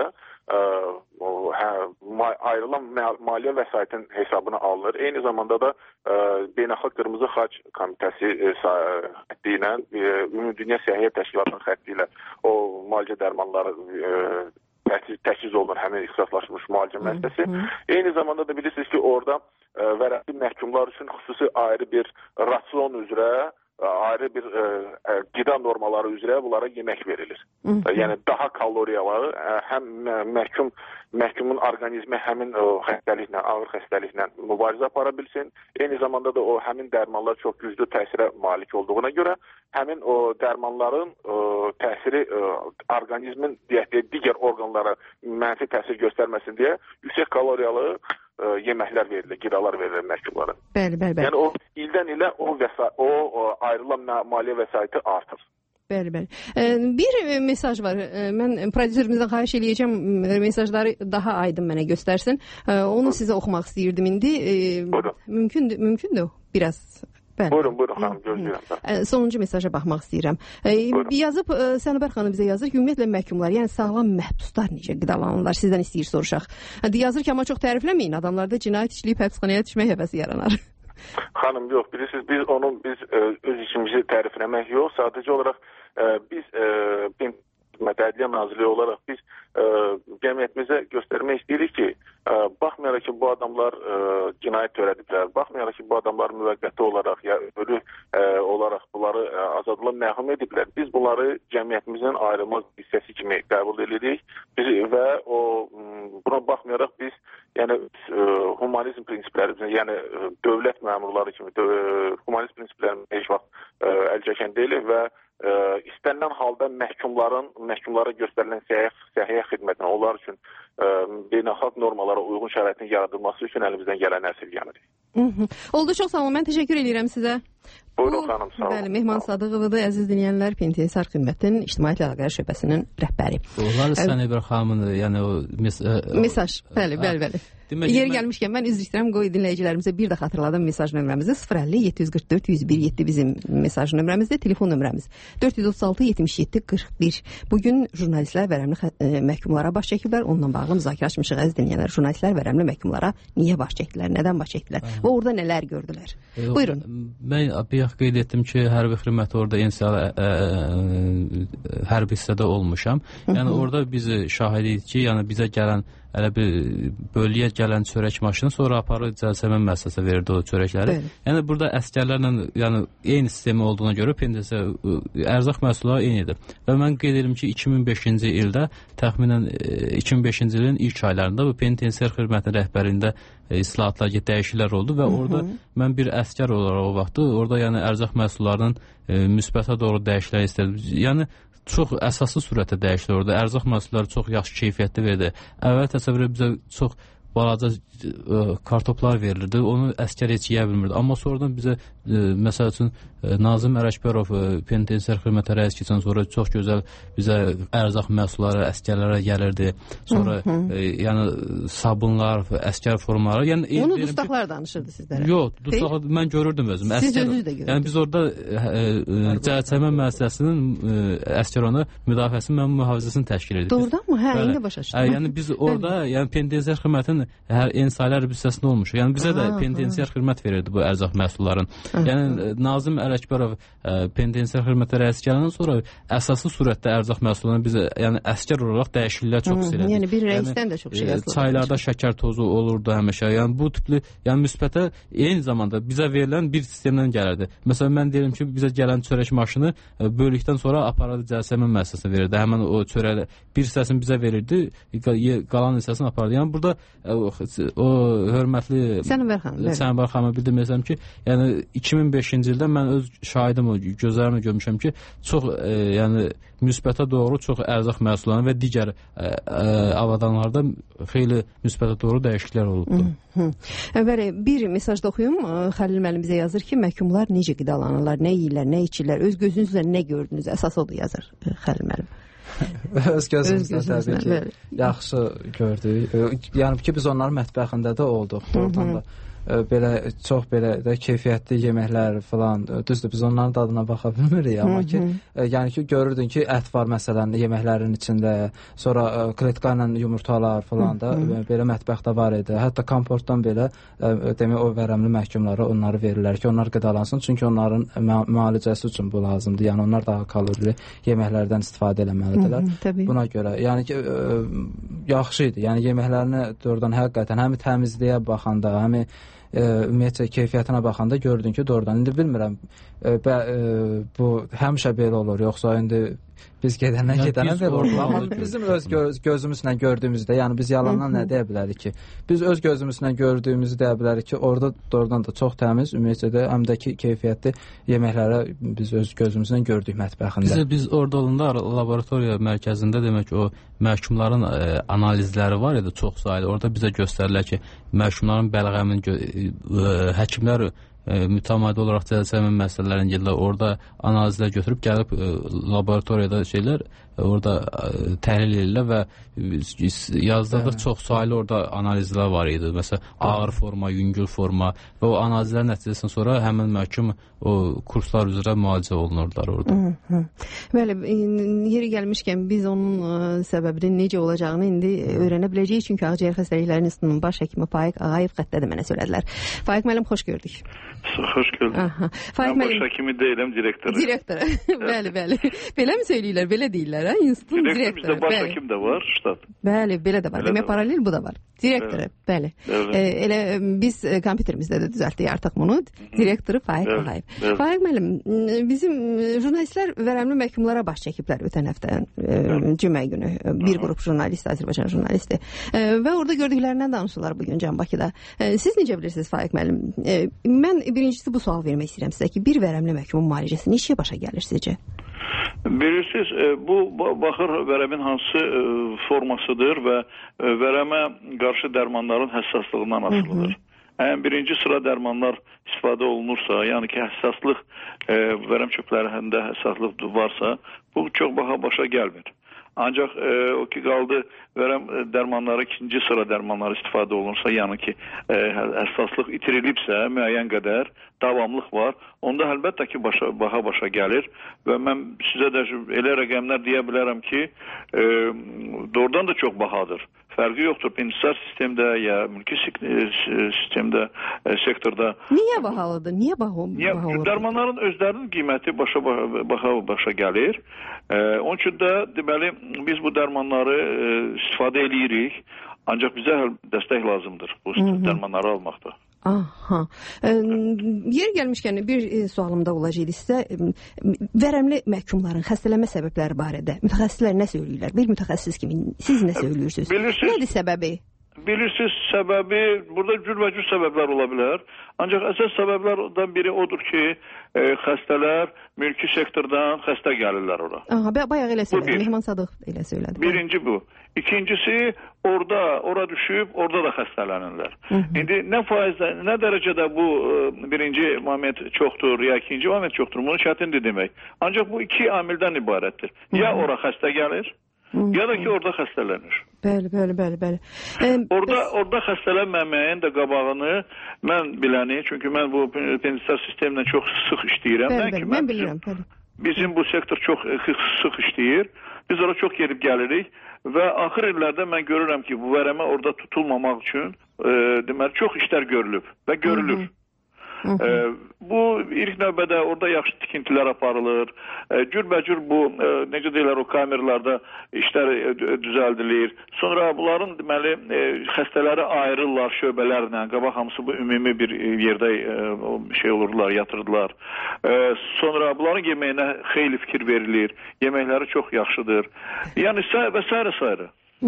ayrılan maliyyə vəsaitin hesabına alınır. Eyni zamanda da Beynəlxalq Qırmızı Xaç Komitəsi xətti ilə, Ümumdünya Səhiyyə Təşkilatının xətti ilə o müalicə dərmanları təchiz olunur həmin ixtisaslaşmış müalicə müəssisəsi. Eyni zamanda da bilirsiniz ki, orada vərəmli məhkumlar üçün xüsusi ayrı bir rasion üzrə, ayrı bir qida normaları üzrə bunlara yemək verilir. Yəni daha kaloriyalı, həm məhkumun orqanizmi həmin xəstəliklə, ağır xəstəliklə mübarizə apara bilsin. Eyni zamanda da o həmin dərmanlar çox güclü təsirə malik olduğuna görə həmin o dərmanların təsiri orqanizmin digər orqanlara mənfi təsir göstərməsin deyə yüksək kaloriyalı yeməklər verilir, qidalar verilir məhkumlara. Bəli. Yəni o ildən ilə o ayrılan maliyyə vəsaiti artır. Bəli. Bir mesaj var. Mən prodüserimizdən xahiş eləyəcəm mesajları daha aydın mənə göstərsin. Onu sizə oxumaq istəyirdim indi. Mümkündür biraz. Buyurun xanım, gözləyirəm. Sonuncu mesaja baxmaq istəyirəm. Yazıb, Sənubər xanım bizə yazır ki, ümumiyyətlə məhkumlar, yəni sağlam məhbuslar necə qidalanırlar, sizdən istəyir soruşaq. Yazır ki, amma çox tərifləməyin, adamlarda cinayət işləyib həbsxanaya düşmək həvəsi yaranar. Xanım, yox, bilirsiniz, biz öz işimizi tərifləmək yox, sadəcə olaraq biz Ədliyyə Nazirliyi olaraq biz cəmiyyətimizə göstərmək istəyirik ki, baxmayaraq ki, bu adamlar cinayət törədiblər, baxmayaraq ki, bu adamlar müvəqqəti olaraq ya ölü olaraq bunları azadlığa məhrum ediblər. Biz bunları cəmiyyətimizin ayrılmaz hissəsi kimi qəbul edirik və buna baxmayaraq biz humanizm prinsiplərimizə, yəni dövlət məmurları kimi humanizm prinsiplərimizə heç vaxt əl çəkən deyilik və istənilən halda məhkumlara göstərilən səhiyyə xidmətinə, onlar üçün beynəlxalq normalara uyğun şəraitin yaradılması üçün əlimizdən gələn əsirgəmirik. Oldu, çox sağ olun. Mən təşəkkür edirəm sizə. Buyurun xanım, sağ olun. Bəli, Mehman Sadıqovu, əziz dinləyənlər, penitensiar xidmətinin İctimaiyyət Əlaqələr Şöbəsinin rəhbəri. Onlar Sənubər xanımın, yəni o mesaj. Bəli. Yeri gəlmişkən mən üzr istəyirəm, qoy dinləyicilərimizə bir də xatırladım mesaj nömrəmizi 050-744-101-7 bizim mesaj nömrəmizdir, telefon nömrəmiz 436-77-41. Bugün jurnalistlər vərəmli məhkumlara baş çəkiblər, onunla bağlı müzakirə açmışıq, əziz dinləyənlər. Jurnalistlər vərəmli məhkumlara niyə baş çəkdilər, nədən baş çəkdilər və orada nələr gördülər? Buyurun. Mən bir qeyd etdim ki, hərbi xidmət orada hərbi hissədə olmuşam. Yəni orada biz şahid edik ki, yəni bizə gələn elə bir bölüyə gələn çörək maşını sonra aparır cəlsəmən müəssisəsinə verirdi o çörəkləri. Yəni burada əsgərlərlə yəni eyni sistemi olduğuna görə pensiya ərzaq məhsulları eynidir. Və mən qeyd edirəm ki, 2005-ci ildə təxminən 2005-ci ilin ilk aylarında bu penitensiar xidmətin rəhbərliyində islahatlar, dəyişikliklər oldu və orada mən bir əsgər olaraq o vaxtı orada yəni ərzaq məhsullarının müsbətə doğru dəyişikliklər istədim. Yəni çox əsaslı surətdə dəyişdi orada. Ərzaq məhsulları çox yaxşı keyfiyyətli verdi. Əvvəl təsəvvür bizə çox balaca kartoplar verilirdi. Onu əsgər heç yeyə bilmirdi. Amma sonradan bizə məsəl üçün Nazim Ərəkbərov penitensiar xidmətə rəis keçən sonra çox gözəl bizə ərzaq məhsulları əsgərlərə gəlirdi. Sonra yəni sabunlar, əsgər formaları. Yəni onu dustaqlar danışırdı sizlərə. Yox, dustaqlar mən görürdüm özüm. Siz özünüz də görürdünüz. Yəni biz orada cəhətçəmə müəssisəsinin əsgər ona müdafiəsinin və mühafizəsini təşkil edirdik. Doğrudanmı? Hə, indi başa düşdüm. Yəni biz orada yəni penitensiar xidmətin hər ensaylar hissəsində olmuşuq. Yəni bizə də penitensiar xidmət verirdi bu ərzaq məhsulların. Yəni Nazim Ərəkbərov penitensiar xidmətə rəis gələndən sonra əsaslı surətdə ərzaq məhsullarını biz yəni əsgər olaraq dəyişikliklər çox hiss elədik. Yəni bir rəisdən də çox şey yazılır. Çaylarda şəkər tozu olurdu həmişə. Yəni bu tipli yəni müsbətə eyni zamanda bizə verilən bir sistemdən gəlirdi. Məsələn mən deyirəm ki, bizə gələn çörək maşını böldükdən sonra aparardı cəlsəmən müəssisəsinə verirdi. Həmin o çörəyi bir hissəsini bizə verirdi, qalan hissəsini aparardı. Yəni burada o hörmətli Sənvər xanıma bildirməyəcəm ki, yəni 2005-ci ildə mən öz şahidim gözlərimlə görmüşəm ki, çox yəni müsbətə doğru çox ərzaq məhsullarının və digər avadanlarda xeyli müsbətə doğru dəyişikliklər olubdu. Bəli, bir mesaj da oxuyum. Xəlil müəllim bizə yazır ki, məhkumlar necə qidalanırlar, nə yeyirlər, nə içirlər, öz gözünüzlə nə gördünüz, əsas odur yazır Xəlil müəllim. Öz gözümüzlə təbii ki, yaxşı gördük. Yəni ki, biz onların mətbəxində də olduq, doğrudan da. Belə çox belə də keyfiyyətli yeməklər falan, düzdür biz onların dadına baxa bilmirik, amma ki yəni ki görürdün ki ət var məsələn yeməklərin içində, sonra kletka ilə yumurtalar falan da belə mətbəxdə var idi. Hətta komfortdan belə demək o vərəmli məhkumlara onları verirlər ki, onlar qidalansın, çünki onların müalicəsi üçün bu lazımdır. Yəni onlar daha kalorili yeməklərdən istifadə etməlidirlər. Buna görə yəni ki yaxşı idi. Yəni yeməklərini doğrudan həqiqətən həm təmizliyə baxanda, həm ümumiyyətlə keyfiyyətinə baxanda gördün ki, doğrudan indi bilmirəm bu həmişə belə olur, yoxsa indi biz gedənə belə olur. Amma bizim öz gözümüzlə gördüyümüzdə, yəni biz yalandan nə deyə bilərik ki? Biz öz gözümüzlə gördüyümüzü deyə bilərik ki, orada doğrudan da çox təmiz, ümumiyyətlə də həm də ki keyfiyyətli yeməklərə biz öz gözümüzlə gördük mətbəxində. Biz orada olanda laboratoriya mərkəzində demək o məhkumların analizləri var idi, çox saylı. Orada bizə göstərirlər ki, məhkumların bəlğəmin həkimlər mütəmadi olaraq cəlsəmən məsələlərini gəlirlər, orada analizlər götürüb gəlib laboratoriyada şeylər orada təhlil edirlər və yazdırda çox saylı orada analizlər var idi. Məsələn, ağır forma, yüngül forma və o analizlər nəticəsindən sonra həmin məhkum o kurslar üzrə müalicə olunurlar orada. Bəli, yeri gəlmişkən biz onun səbəbinin necə olacağını indi öyrənə biləcəyik, çünki Ağciyər Xəstəlikləri İnstitutunun baş həkimi Faiq Ağayev xəttədə mənə söylədilər. Faiq müəllim, xoş gördük. Xoş gördük. Mən baş həkimi deyiləm, direktoru. Direktoru, bəli. Belə mi söyləyirlər, belə deyirlər, hə? İnstitutun direktoru. Bizdə baş həkim də var, ştat. Bəli, belə də var. Demək, paralel bu da var. Direktoru, bəli. Elə biz kompüterimizdə də düzəltdik artıq bunu. Direktoru Faiq Ağayev. Faiq müəllim, bizim jurnalistlər vərəmli məhkumlara baş çəkiblər ötən həftə cümə günü. Bir qrup jurnalist, Azərbaycan jurnalisti. Və orada gördüklərindən danışırlar bugün Can Bakıda. Siz necə bilirsiniz Faiq müəllim? Mən birincisi bu sual vermək istəyirəm sizə ki, bir vərəmli məhkumun müalicəsi neçəyə başa gəlir sizcə? Bilirsiniz, bu baxır vərəmin hansı formasıdır və vərəmə qarşı dərmanların həssaslığından asılıdır. Əgər birinci sıra dərmanlar istifadə olunursa, yəni ki, həssaslıq vərəm çöplərində həssaslıq varsa, bu çox başa gəlmir. Ancaq o ki qaldı vərəm dərmanları ikinci sıra dərmanları istifadə olunursa, yəni ki həssaslıq itirilibsə müəyyən qədər davamlıq var, onda əlbəttə ki başa gəlir və mən sizə də elə rəqəmlər deyə bilərəm ki doğrudan da çox bahadır. Fərqi yoxdur penitensiar sistemdə ya mülki sistemdə, sektorda. Niyə bahalıdır? Niyə baha olur? Dərmanların özlərinin qiyməti başa gəlir. Onun üçün də deməli biz bu dərmanları istifadə edirik. Ancaq bizə dəstək lazımdır bu dərmanları almaqda. Aha. Yer gəlmişkən bir sualım da olacaqdı sizə. Vərəmli məhkumların xəstələnmə səbəbləri barədə mütəxəssislər nə söyləyirlər? Bir mütəxəssis kimi siz nə söylüyorsunuz? Nədir səbəbi? Bilirsiniz, səbəbi, burada cürbəcür səbəblər ola bilər. Ancaq əsas səbəblərdən biri odur ki, xəstələr mülki sektordan xəstə gəlirlər ora. Aha, bayaq elə söylədi, Mehman Sadıq elə söylədi. Birinci bu. İkincisi, ora düşüb, orada da xəstələnirlər. İndi nə faizdə, nə dərəcədə bu birinci moment çoxdur, ya ikinci moment çoxdur, bunu çətindir demək. Ancaq bu iki amildən ibarətdir. Ya ora xəstə gəlir, ya da ki orada xəstələnir. Bəli. Orada xəstələnməməyin də qabağını mən biləni, çünki mən bu penitensiar sistemlə çox sıx işləyirəm. Mən bilirəm. Bizim bu sektor çox sıx işləyir. Biz ora çox gedib gəlirik və axır illərdə mən görürəm ki, bu vərəmə orada tutulmamaq üçün deməli çox işlər görülüb və görülür. Bu ilk növbədə orada yaxşı tikintilər aparılır. Cürbəcür bu necə deyirlər o kameralarda işlər düzəldilir. Sonra bunların deməli xəstələri ayrılırlar şöbələrlə. Qabaq hamısı bu ümumi bir yerdə şey olurlar, yatırdılar. Sonra bunların yeməyinə xeyli fikir verilir. Yeməkləri çox yaxşıdır. Yəni və sairə.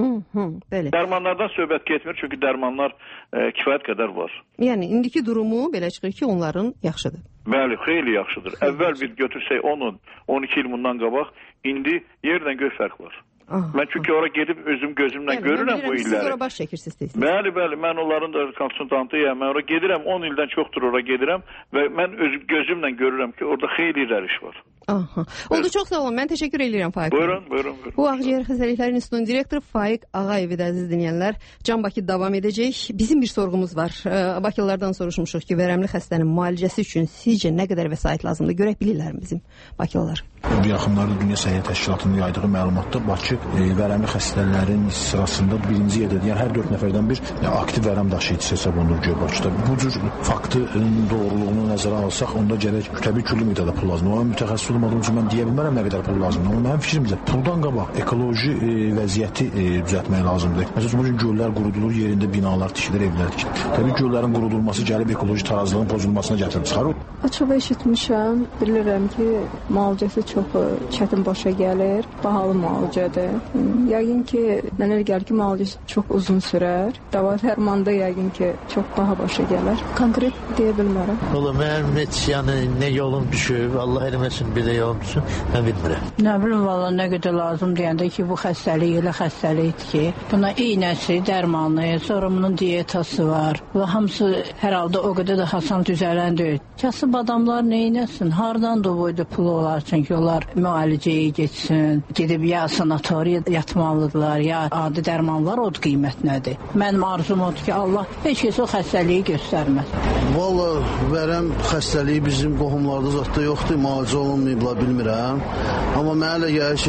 Dərmanlardan söhbət getmir, çünki dərmanlar kifayət qədər var. Yəni, indiki durumu belə çıxır ki, onların yaxşıdır. Bəli, xeyli yaxşıdır. Əvvəl bir götürsək 10-12 il bundan qabaq, indi yerlə göy fərq var. Mən çünki ora gedib özüm gözümlə görürəm bu illəri. Siz ora baş çəkirsiniz. Bəli, mən onların da konsultantıyam. Mən ora gedirəm, 10 ildən çoxdur ora gedirəm və mən gözümlə görürəm ki, orada xeyli iş var. Oldu, çox sağ olun. Mən təşəkkür edirəm Faiq. Buyurun. Bu Ağciyər Xəstəlikləri İnstitutunun direktoru Faiq Ağayev idi, əziz dinləyənlər. Can Bakı davam edəcək. Bizim bir sorğumuz var. Bakılılardan soruşmuşuq ki, vərəmli xəstənin müalicəsi üçün sizcə nə qədər vəsait lazımdır? Görək bilirlər bizim bakılılar. Bu yaxınlarda Dünya Səhiyyə Təşkilatının yaydığı məlumatda Bakı vərəmli xəstələrin sırasında birinci yerdədir. Yəni hər 4 nəfərdən bir aktiv vərəm daşıyıcısı hesab olunur Bakıda. Bu cür faktın doğruluğunu nəzərə alsaq, onda gərək təbii külli miqdarda pul lazımdır. Amma mütəxəssis olmadığım üçün mən deyə bilmərəm nə qədər pul lazımdır. Amma mənim fikrimcə puldan qabaq ekoloji vəziyyəti düzəltmək lazımdır. Məsələn, göllər qurudulur, yerində binalar tikilir, evlər tikilir. Təbii göllərin qurudulması gəlib ekoloji tarazlığın pozulmasına gətirib çıxarır. Açıq eşitmişəm, bilirəm ki, müalicəsi çox çətin başa gəlir, bahalı müalicədir. Yəqin ki, mənə elə gəlir ki, müalicəsi çox uzun sürər. Dava dərmanda yəqin ki, çox baha başa gələr. Konkret deyə bilmərəm. Valla mənim heç yəni nə yolum düşüb, Allah eləməsin bir də yolum düşüb, mən bilmirəm. Nə bilim valla nə qədər lazım deyəndə ki, bu xəstəlik elə xəstəlikdir ki, buna iynəsi, dərmanı, sonra bunun diyetası var. Bu hamısı hər halda o qədər də hasan düzələn deyil. Kasıb adamlar neynəsin? Hardan da boyda pulu olar? Çünki onlar müalicəyə geçsin, gedib ya sanatoriya yatmalıdırlar, ya adi dərmanlar od qiymət nədir? Mənim arzum odur ki, Allah heç kəs o xəstəliyi göstərməz. Valla vərəm xəstəliyi bizim qohumlarda zətdə yoxdur, müalicə olunmayıblar, bilmirəm. Amma mənə elə gəlir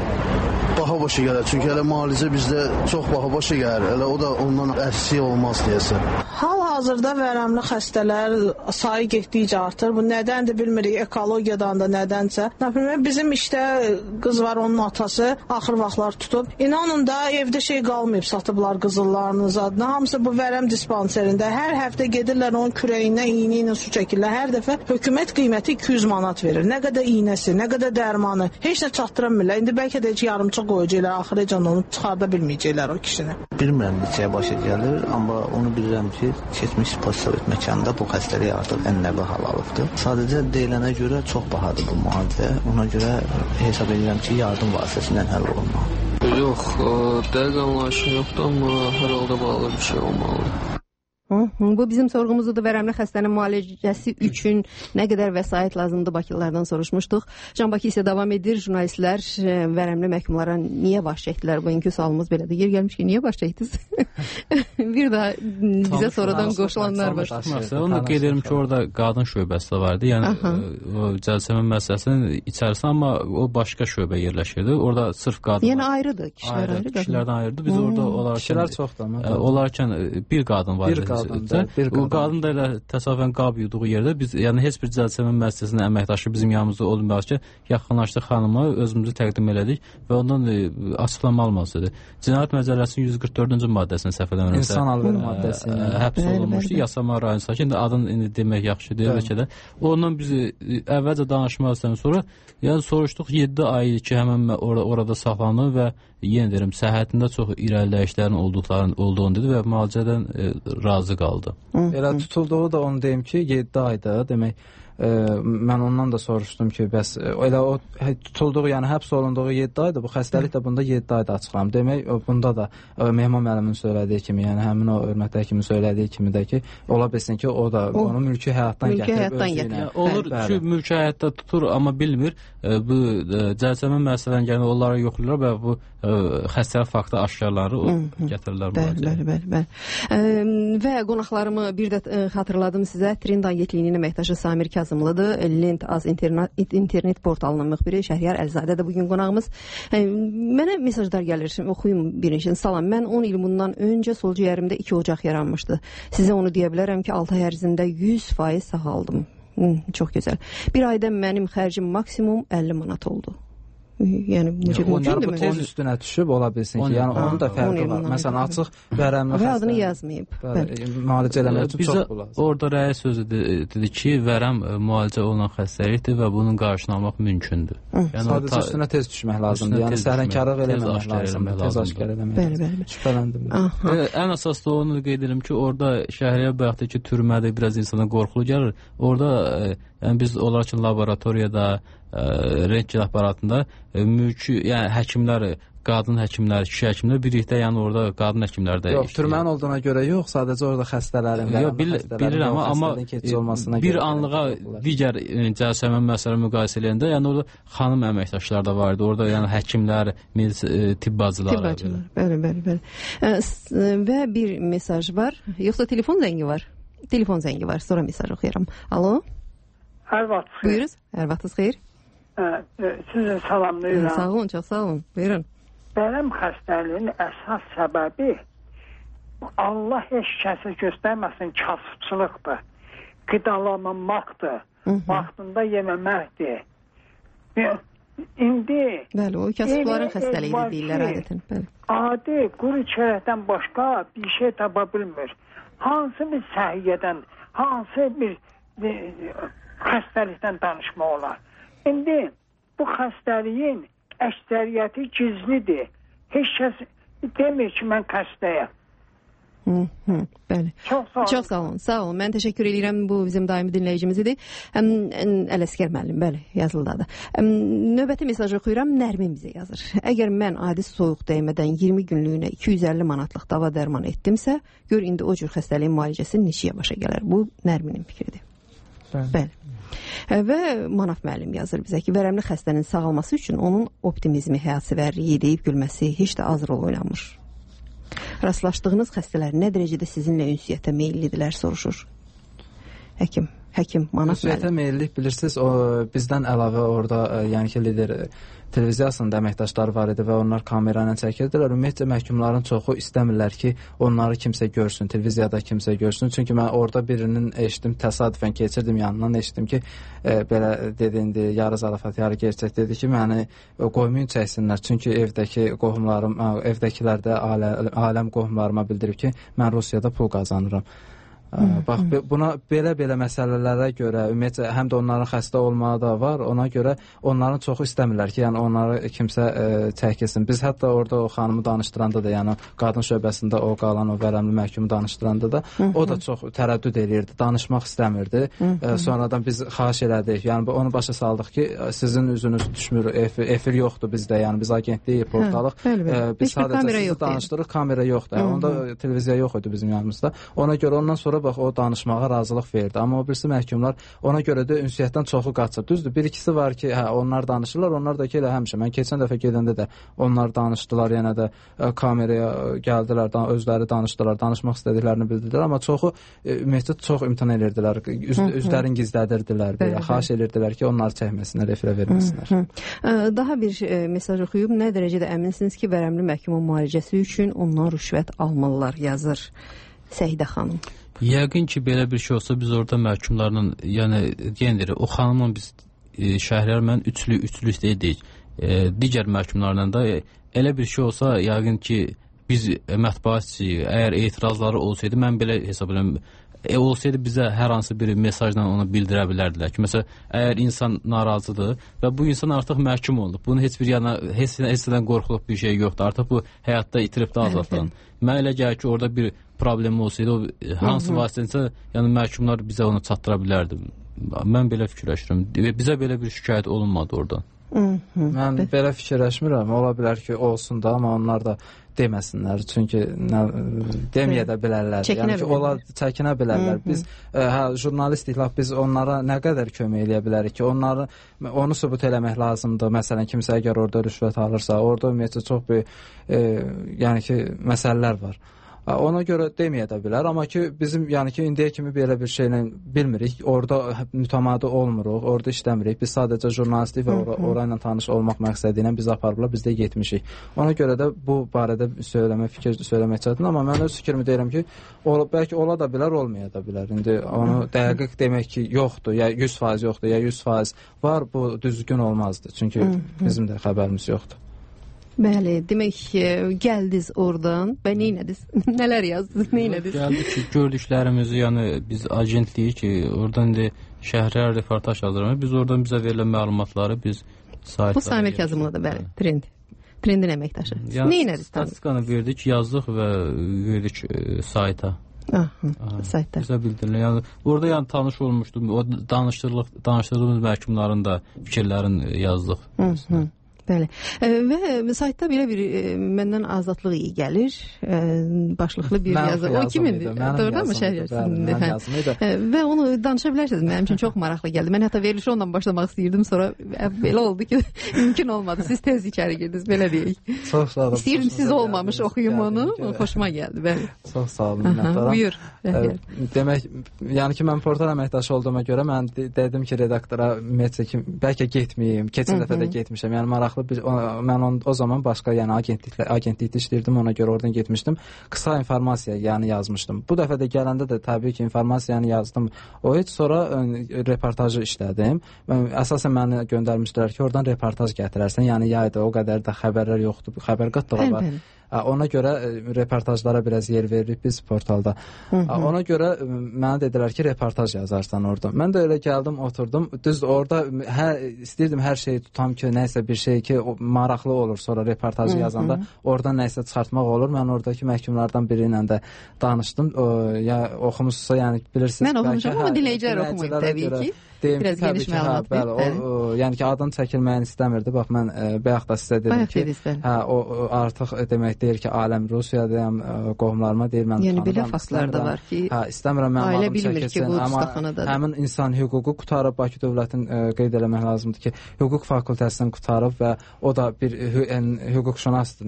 ki, baha başa gəlir. Çünki elə müalicə bizdə çox baha başa gəlir. Elə o da ondan əksi olmaz deyəsən. Hal-hazırda vərəmli xəstələr sayı getdikcə artır. Bu nədəndir bilmirik, ekologiyadan da nədənsə. Nəfəmə bizim işdə qız var, onun atası axır vaxtlar tutub. İnanın da evdə şey qalmayıb, satıblar qızıllarınız adına. Hamısı bu vərəm dispanserində. Hər həftə gedirlər onun kürəyindən iynə ilə su çəkirlər. Hər dəfə hökumət qiyməti 200 manat verir. Nə qədər iynəsi, nə qədər dərmanı. Heç nə çatdıramırlar. İndi bəlkə də heç yarımçıq qoyacaqlar, axıracan onu çıxarda bilməyəcəklər o kişini. Bilmirəm neçəyə başa gəlir, amma onu bilirəm ki, keçmiş postsovet məkanında bu xəstəlik artıq ənənəvi hal alıbdır. Sadəcə deyilənə görə çox bahadır bu müalicə. Ona görə hesab edirəm ki, yardım vasitəsilə həll olunmalı. Yox, dəqiq anlayışım yoxdur, amma hər halda bağlı bir şey olmalıdır. Bu bizim sorğumuzdur. Vərəmli xəstənin müalicəsi üçün nə qədər vəsait lazımdır Bakılılardan soruşmuşduq. Can Bakı isə davam edir. Jurnalistlər vərəmli məhkumlara niyə baş çəkdilər? Bugünkü sualımız belədir. Yer gəlmiş ki, niyə baş çəkdiniz? Bir daha bizə sonradan qoşulanlar var. Onu da qeyd edirəm ki, orada qadın şöbəsi də vardı. Yəni o cəlsəmə məsələsinin içərisində, amma o başqa şöbə yerləşirdi. Orada sırf qadın. Yəni ayrıdır, kişilər ayrı. Kişilərdən ayrıdır. Biz orada olarkən kişilər çoxdur. Olarkən bir qadın var idi. bilirsiniz. O qadın da elə təsadüfən qab yuduğu yerdə biz, yəni heç bir cəlsəmə müəssisəsinin əməkdaşı bizim yanımızda olmayaraq ki, yaxınlaşdıq xanıma, özümüzü təqdim elədik və ondan açıqlama alması. Cinayət Məcəlləsinin 144-cü maddəsinin səhv eləmirəmsə, İnsan alveri maddəsi həbs olunmuşdu. Yasama rayon sakini də adın indi demək yaxşı deyil bəlkə də. Ondan biz əvvəlcə danışmazdan sonra yəni soruşduq 7 ay ki, həmin orada saxlandı və yenə deyirəm, səhhətində çox irəliləyişlərin olduğunu dedi və müalicədən razı qaldı. Elə tutulduğu da onu deyim ki, 7 ayda demək mən ondan da soruşdum ki, bəs elə o tutulduğu, yəni həbs olunduğu 7 ayda, bu xəstəlik də bunda 7 ayda açıqlanıb. Demək, bunda da Mehman müəllimin söylediyi kimi, yəni həmin o hörmətli həkimin söylediyi kimi də ki, ola bilsin ki, o da onu mülki həyatdan gətirib özü ilə. Olur ki, mülki həyatda tutur, amma bilmir. Bu cəlsəmə müəssisələrini gələn onlara yoxlayırlar və bu xəstəlik faktı aşkarları gətirirlər müalicəyə. Bəli. Və qonaqlarımı bir də xatırladım sizə. Trend agentliyinin əməkdaşı Samir Kazımlıdır. Lent Az internet portalının müxbiri Şəhriyar Əlzadə də bugün qonağımız. Mənə mesajlar gəlir, oxuyum birinci. Salam, mən 10 il bundan öncə sol ciyərimdə 2 ocaq yaranmışdı. Sizə onu deyə bilərəm ki, 6 ay ərzində 100% sağaldım. Çox gözəl. Bir ayda mənim xərcim maksimum 50 manat oldu. Yəni onlar bu tez üstünə düşüb ola bilsin ki, yəni onun da fərqi var. Məsələn, açıq vərəmli xəstə adını yazmayıb. Müalicə eləmək üçün çox pul lazım. Orada rəy sözü dedi ki, vərəm müalicə olunan xəstəlikdir və bunun qarşısını almaq mümkündür. Yəni sadəcə üstünə tez düşmək lazımdır. Yəni səhlənkarlıq eləməmək lazımdır. Tez aşkar eləmək. Bəli. Şübhələndim. Ən əsas da onu qeyd edirəm ki, orada Şəhriyar bayaqda ki, türmədə biraz insana qorxulu gəlir. Orada yəni biz olaraq ki, laboratoriyada, rentgen aparatında mülki, yəni həkimlər, qadın həkimlər, kişi həkimlər birlikdə, yəni orada qadın həkimlər də yox, türmənin olduğuna görə yox, sadəcə orada xəstələrin bilirəm, amma bir anlığa digər cəlsəmə məsələ müqayisə edəndə, yəni orada xanım əməkdaşlar da var idi, orada yəni həkimlər, tibb bacıları. Bəli. Və bir mesaj var, yoxsa telefon zəngi var? Telefon zəngi var, sonra mesaj oxuyuram. Alo? Hər vaxt xeyir. Buyuruz, hər vaxtınız xeyir. Sizə salamlayıram. Sağ olun, çox sağ olun. Buyurun. Vərəm xəstəliyinin əsas səbəbi Allah heç kəsə göstərməsin kasıbçılıqdır, qidalanmaqdır, vaxtında yeməməkdir. İndi bəli, o kasıbların xəstəliyidir deyirlər adətən. Bəli. Adi quru çörəkdən başqa bir şey tapa bilmir. Hansı bir səhiyyədən, hansı bir xəstəlikdən danışmaq olar. İndi bu xəstəliyin əksəriyyəti gizlidir. Heç kəs demir ki, mən xəstəyəm. Bəli. Çox sağ olun. Sağ olun. Mən təşəkkür edirəm. Bu bizim daimi dinləyicimiz idi. Ələsgər müəllim, bəli, yazılıdadır. Növbəti mesajı oxuyuram. Nərmin bizə yazır. Əgər mən adi soyuq dəymədən 20 günlüyünə 250 manatlıq dava dərman etdimsə, gör indi o cür xəstəliyin müalicəsi neçəyə başa gələr. Bu Nərminin fikridir. Bəli. Və Manaf müəllim yazır bizə ki, vərəmli xəstənin sağalması üçün onun optimizmi, həyatsevərliyi, deyib gülməsi heç də az rol oynamır. Rastlaşdığınız xəstələr nə dərəcədə sizinlə ünsiyyətə meyillidirlər, soruşur. Həkim Manaf müəllim. Ünsiyyətə meyillik bilirsiniz, o bizdən əlavə orada, yəni ki, lider televiziyasında əməkdaşları var idi və onlar kamera ilə çəkirdilər. Ümumiyyətlə məhkumların çoxu istəmirlər ki, onları kimsə görsün, televiziyada kimsə görsün. Çünki mən orada birinin eşitdim, təsadüfən keçirdim yanından, eşitdim ki, belə dediyindi, yarı zarafat, yarı gerçək dedi ki, məni qoymayın çəksinlər. Çünki evdəki qohumlarım, evdəkilər də aləm qohumlarıma bildirib ki, mən Rusiyada pul qazanıram. Bax, buna belə məsələlərə görə ümumiyyətlə həm də onların xəstə olmağı da var, ona görə onların çoxu istəmirlər ki, yəni onları kimsə çəkilsin. Biz hətta orada o xanımı danışdıranda da, yəni qadın şöbəsində o qalan o vərəmli məhkumu danışdıranda da o da çox tərəddüd eləyirdi, danışmaq istəmirdi. Sonradan biz xahiş elədik, yəni onu başa saldıq ki, sizin üzünüz düşmür, efir yoxdur bizdə, yəni biz agentliyik, portalıq. Biz sadəcə sizi danışdırırıq, kamera yoxdur. Onda televiziya yox idi bizim yanımızda. Ona görə ondan sonra bax o danışmağa razılıq verdi. Amma o birisi məhkumlar ona görə də ünsiyyətdən çoxu qaçıb. Düzdür, bir-ikisi var ki, hə, onlar danışırlar, onlar da ki, elə həmişə. Mən keçən dəfə gedəndə də onlar danışdılar, yenə də kameraya gəldilər, özləri danışdılar, danışmaq istədiklərini bildirdilər, amma çoxu ümumiyyətlə çox imtina edirdilər, üzlərini gizlədirdilər, belə xahiş edirdilər ki, onları çəkməsinlər, efirə verməsinlər. Daha bir mesaj oxuyub, nə dərəcədə əminsiniz ki, vərəmli məhkumun müalicəsi üçün ondan rüşvət almalılar, yazır Səhidə xanım. Yəqin ki, belə bir şey olsa biz orada məhkumlarla, yəni yenə o xanımla biz Şəhriyar mən üçlü deyik. Digər məhkumlarla da elə bir şey olsa, yəqin ki, biz mətbuatçı, əgər etirazları olsaydı, mən belə hesab edirəm, olsaydı bizə hər hansı bir mesajla onu bildirə bilərdilər ki, məsələn, əgər insan narazıdır və bu insan artıq məhkum olub, bunun heç bir yana, heç nədən qorxuluq bir şey yoxdur, artıq bu həyatda itirib də azadlığın. Mən elə gəlir ki, orada bir problemi olsaydı, o hansı vasitəncə, yəni məhkumlar bizə onu çatdıra bilərdi. Mən belə fikirləşirəm. Bizə belə bir şikayət olunmadı oradan. Mən belə fikirləşmirəm. Ola bilər ki, olsun da, amma onlar da deməsinlər. Çünki deməyə də bilərlər. Yəni ki, onlar çəkinə bilərlər. Biz jurnalistik, biz onlara nə qədər kömək eləyə bilərik ki, onu sübut eləmək lazımdır. Məsələn, kimsə əgər orada rüşvət alırsa, orada ümumiyyətlə çox bir yəni ki, məsələlər var. Ona görə deməyə də bilər, amma ki bizim yəni ki indiyə kimi belə bir şeylə bilmirik. Orada mütəmadi olmuruq, orada işləmirik. Biz sadəcə jurnalistlik və orayla tanış olmaq məqsədi ilə biz aparıblar, biz də getmişik. Ona görə də bu barədə fikir söyləmək çətindir, amma mən öz fikrimi deyirəm ki, bəlkə ola da bilər, olmaya da bilər. İndi onu dəqiq demək ki, yoxdur, ya 100% yoxdur, ya 100% var, bu düzgün olmazdı. Çünki bizim də xəbərimiz yoxdur. Bəli, demək gəldiniz oradan və nə etdiniz? Nələr yazdınız, nə etdiniz? Gəldik ki, gördüklərimizi, yəni biz agentliyi ki, oradan indi Şəhriyar reportaj yazırıq. Biz oradan bizə verilən məlumatları biz saytlara... Bu Samir Kazımlı da, bəli, Trendin əməkdaşı. Nə etdiniz? Statistikanı verdik, yazdıq və verdik sayta. Saytda. Bizə bildirilir. Yəni orada yəni tanış olmuşdum. O danışdırdığımız məhkumların da fikirlərini yazdıq. Bəli. Və saytda belə bir məndən azadlıq iyi gəlir. Başlıqlı bir yazı. O kimindir? Doğrudanmı Şəhriyar? Və onu danışa bilərsiniz. Mənim üçün çox maraqlı gəldi. Mən hətta verilişi ondan başlamaq istəyirdim. Sonra belə oldu ki, mümkün olmadı. Siz tez içəri girdiniz, belə deyək. Çox sağ olun. İstəyirdim siz olmamış oxuyum onu. Xoşuma gəldi. Bəli. Çox sağ olun. Buyur. Demək, yəni ki, mən portal əməkdaşı olduğuma görə mən dedim ki, redaktora bəlkə getməyim. Keçən dəfə də getmişəm. Yəni maraqlı mən o zaman başqa yəni agentlikdə işləyirdim, ona görə oradan getmişdim. Qısa informasiya yəni yazmışdım. Bu dəfə də gələndə də təbii ki, informasiyanı yazdım. O heç sonra reportajı işlədim. Əsasən məni göndərmişdilər ki, oradan reportaj gətirərsən. Yəni yayda o qədər də xəbərlər yoxdur. Xəbər qıtlığı var. Ona görə reportajlara biraz yer veririk biz portalda. Ona görə mənə dedilər ki, reportaj yazarsan orada. Mən də elə gəldim, oturdum. Düz orada istəyirdim hər şeyi tutam ki, nəysə bir şey ki, maraqlı olur sonra reportajı yazanda oradan nəysə çıxartmaq olur. Mən oradakı məhkumlardan biri ilə də danışdım. Ya oxumusunuzsa, yəni bilirsiniz. Mən oxumuşam, amma dinləyicilər oxumayıb təbii ki. Biraz geniş məlumat verir. Yəni ki, adın çəkilməyini istəmirdi. Bax, mən bayaq da sizə dedim ki, o artıq demək deyir ki, aləm Rusiyadayam, qohumlarıma deyir, mən yəni belə faktlar da var ki, istəmirəm mənim adım çəkilsin, amma həmin insan hüququ qutarıb, Bakı dövlətin qeyd eləmək lazımdır ki, hüquq fakültəsini qutarıb və o da bir hüquqşünasdır.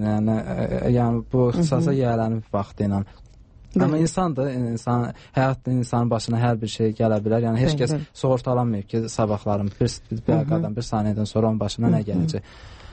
Yəni bu ixtisasa yiyələnib vaxtı ilə. Amma insandır, həyatda insanın başına hər bir şey gələ bilər. Yəni heç kəs sığortalanmayıb ki, sabahlarım bir saniyədən sonra onun başına nə gələcək.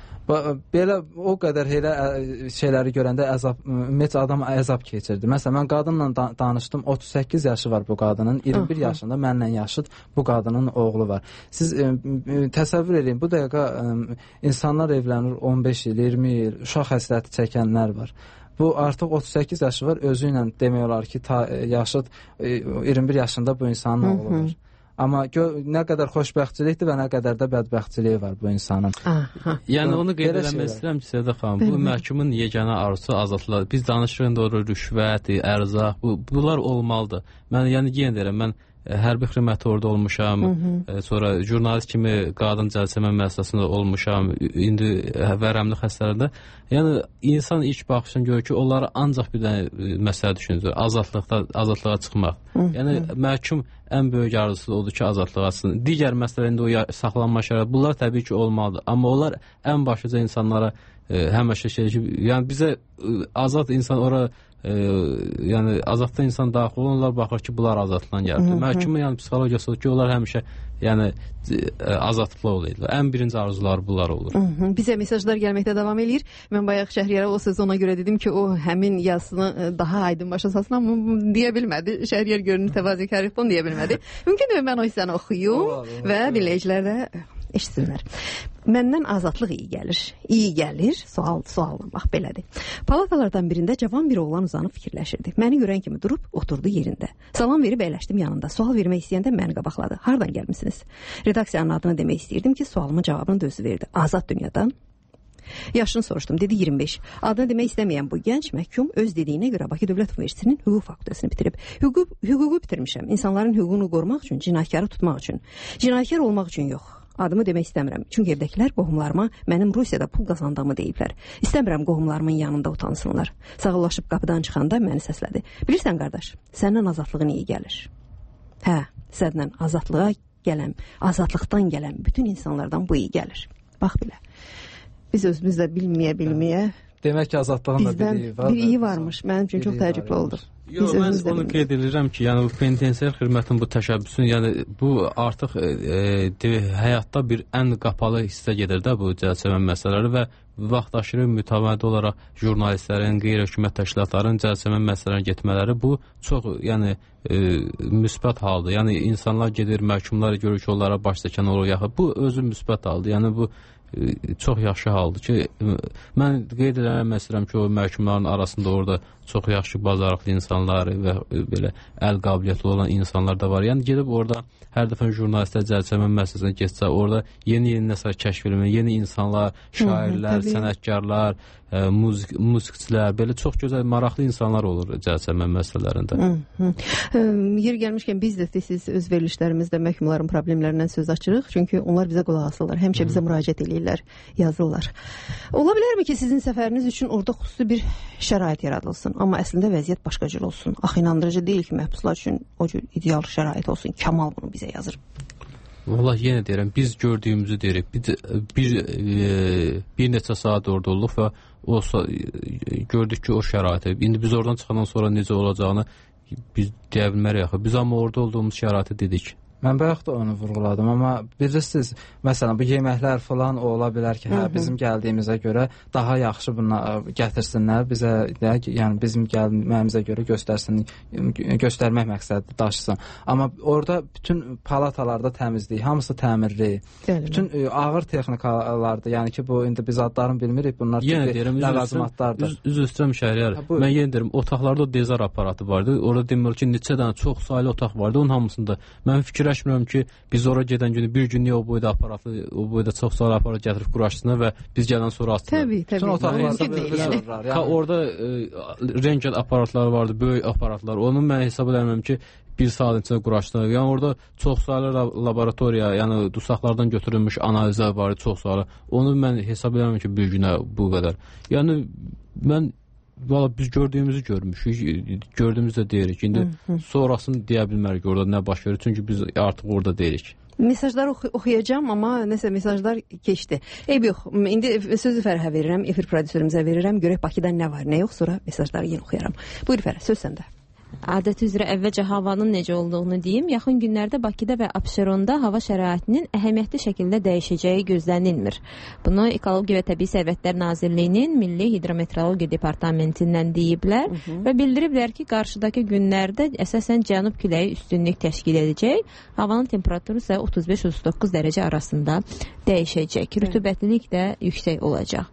Belə o qədər elə şeyləri görəndə ümumiyyətlə adam əzab keçirdi. Məsələn, mən qadınla danışdım, 38 yaşı var bu qadının, 21 yaşında mənlə yaşıd bu qadının oğlu var. Siz təsəvvür edin, bu dəqiqə insanlar evlənir 15 il, 20 il, uşaq həsrəti çəkənlər var. Bu artıq 38 yaşı var, özü ilə demək olar ki, yaşıd 21 yaşında bu insanın oğlu var. Amma nə qədər xoşbəxtçilikdir və nə qədər də bədbəxtçiliyi var bu insanın. Yəni onu qeyd eləmək istəyirəm ki, Sədə xanım, bu məhkumun yeganə arzusu azadlıqdır. Biz danışırıq doğru rüşvət, ərzaq, bunlar olmalıdır. Mən yəni yenə deyirəm, mən hərbi xidmətdə orada olmuşam, sonra jurnalist kimi qadın cəlsəmə müəssisəsində olmuşam, indi vərəmli xəstələrdə. Yəni insan ilk baxışdan görür ki, onları ancaq bir dənə məsələ düşünür, azadlığa çıxmaq. Yəni məhkum ən böyük arzusu odur ki, azadlığa çıxsın. Digər məsələndə o saxlanma şəraiti, bunlar təbii ki, olmalıdır. Amma onlar ən başlıca insanlara həmişə yəni bizə azad insan ora yəni azadlıqda insan daxil olanlar baxır ki, bunlar azadlıqdan gəlibdir. Məhkumun yəni psixologiyası odur ki, onlar həmişə yəni azadlıqlı olurlar. Ən birinci arzuları bunlar olur. Bizə mesajlar gəlməkdə davam eləyir. Mən bayaq Şəhriyarə o sözü ona görə dedim ki, o həmin yazısını daha aydın başa salsın, amma deyə bilmədi. Şəhriyar görünür təvazökarlıqdan deyə bilmədi. Mümkündür mən o hissəni oxuyum və dinləyicilər də eşitsinlər. Məndən azadlıq iyi gəlir. İyi gəlir. Sualım bax belədir. Palatalardan birində cavan bir oğlan uzanıb fikirləşirdi. Məni görən kimi durub oturdu yerində. Salam verib əyləşdim yanında. Sual vermək istəyəndə məni qabaqladı. Hardan gəlmisiniz? Redaksiyanın adını demək istəyirdim ki, sualımın cavabını da özü verdi. Azad dünyadan. Yaşını soruşdum. Dedi 25. Adını demək istəməyən bu gənc məhkum öz dediyinə görə Bakı Dövlət Universitetinin hüquq fakültəsini bitirib. Hüququ bitirmişəm. İnsanların hüququnu qorumaq üçün, cinayətkarı tutmaq üçün. Cinayətkar olmaq üçün yox. Adımı demək istəmirəm. Çünki evdəkilər qohumlarıma mənim Rusiyada pul qazandığımı deyiblər. İstəmirəm qohumlarımın yanında utansınlar. Sağollaşıb qapıdan çıxanda məni səslədi. Bilirsən qardaş, səndən azadlığın iyi gəlir. Hə, səndən azadlıqdan gələn bütün insanlardan bu iyi gəlir. Bax belə. Biz özümüzdə bilməyə demək ki, azadlığın da bir iyi varmış. Mənim üçün çox təəccüblü oldu. Yox, mən onu qeyd edirəm ki, yəni bu penitensiar xidmətin bu təşəbbüsün, yəni bu artıq həyatda bir ən qapalı hissə gedir də bu cəlsəmə məsələləri və vaxtaşırı mütəmadi olaraq jurnalistlərin, qeyri-hökumət təşkilatların cəlsəmə məsələlərinə getmələri bu çox, yəni müsbət haldır. Yəni insanlar gedir, məhkumlar görür ki, onlara baş çəkən olur yaxud. Bu özü müsbət haldır. Yəni bu çox yaxşı haldır ki, mən qeyd eləmək istəyirəm ki, o məhkumların arasında orada çox yaxşı bacarıqlı insanlar və belə əl qabiliyyətli olan insanlar da var. Yəni gedib orada hər dəfə jurnalistlər cəlsəmə məsələsinə getsə, orada yeni nəsə kəşf edilmə, yeni insanlar, şairlər, sənətkarlar, musiqiçilər, belə çox gözəl, maraqlı insanlar olur cəlsəmə məsələlərində. Yer gəlmişkən biz də siz öz verilişlərimizdə məhkumların problemlərindən söz açırıq. Çünki onlar bizə qulaq asırlar. Həmişə bizə müraciət edirlər, yazırlar. Ola bilərmi ki, sizin səfəriniz üçün orada xüsusi bir şərait yaradılsın? Amma əslində vəziyyət başqa cür olsun. Axı inandırıcı deyil ki, məhbuslar üçün o cür ideal şərait olsun. Kamal bunu bizə yazır. Vallahi yenə deyirəm, biz gördüyümüzü deyirik. Bir neçə saat orada olduq və gördük ki, o şəraiti. İndi biz oradan çıxandan sonra necə olacağını biz deyə bilmərik. Biz amma orada olduğumuz şəraiti dedik. Mən bayaq da onu vurğuladım, amma bilirsiniz, məsələn, bu yeməklər falan ola bilər ki, bizim gəldiyimizə görə daha yaxşı bunu gətirsinlər bizə, yəni bizim gəlməyimizə görə göstərmək məqsədi daşısın. Amma orada bütün palatalarda təmizlik, hamısı təmirli, bütün ağır texnikalardır, yəni ki, bu indi biz adlarını bilmirik, bunlar ləvazimatlardır. Üzr istəyirəm Şəhriyar, mən yenə deyirəm, otaqlarda dezar aparatı vardı, orada demək ki, neçə dənə çox saylı otaq vardı, onun hamısında mən fikirləşmirəm ki, biz ora gedən günü bir gün niyə o boyda aparatı, o boyda çox saylı aparat gətirib quraşsınlar və biz gələn sonra açsınlar. Təbii. Orada rentgen aparatları vardı, böyük aparatlar. Onu mən hesab edəmirəm ki, bir saat içində quraşdırılır. Yəni orada çox saylı laboratoriya, yəni dustaqlardan götürülmüş analizlər var, çox saylı. Onu mən hesab edəmirəm ki, bir günə bu qədər. Yəni mən biz gördüyümüzü görmüşük, gördüyümüzdə deyirik. İndi sonrasını deyə bilmərik orada nə baş verir, çünki biz artıq orada deyirik. Mesajları oxuyacağım, amma nəsə mesajlar keçdi. Eyb yox, indi sözü Fərhə verirəm, efir prodüserimizə verirəm, görək Bakıda nə var, nə yox, sonra mesajları yenə oxuyaram. Buyur Fərhə, söz səndə. Adət üzrə əvvəlcə havanın necə olduğunu deyim. Yaxın günlərdə Bakıda və Abşeronda hava şəraitinin əhəmiyyətli şəkildə dəyişəcəyi gözlənilmir. Bunu Ekologiya və Təbii Sərvətlər Nazirliyinin Milli Hidrometeorologiya Departamentindən deyiblər və bildiriblər ki, qarşıdakı günlərdə əsasən cənub küləyi üstünlük təşkil edəcək. Havanın temperaturu isə 35-39 dərəcə arasında dəyişəcək. Rütubətlilik də yüksək olacaq.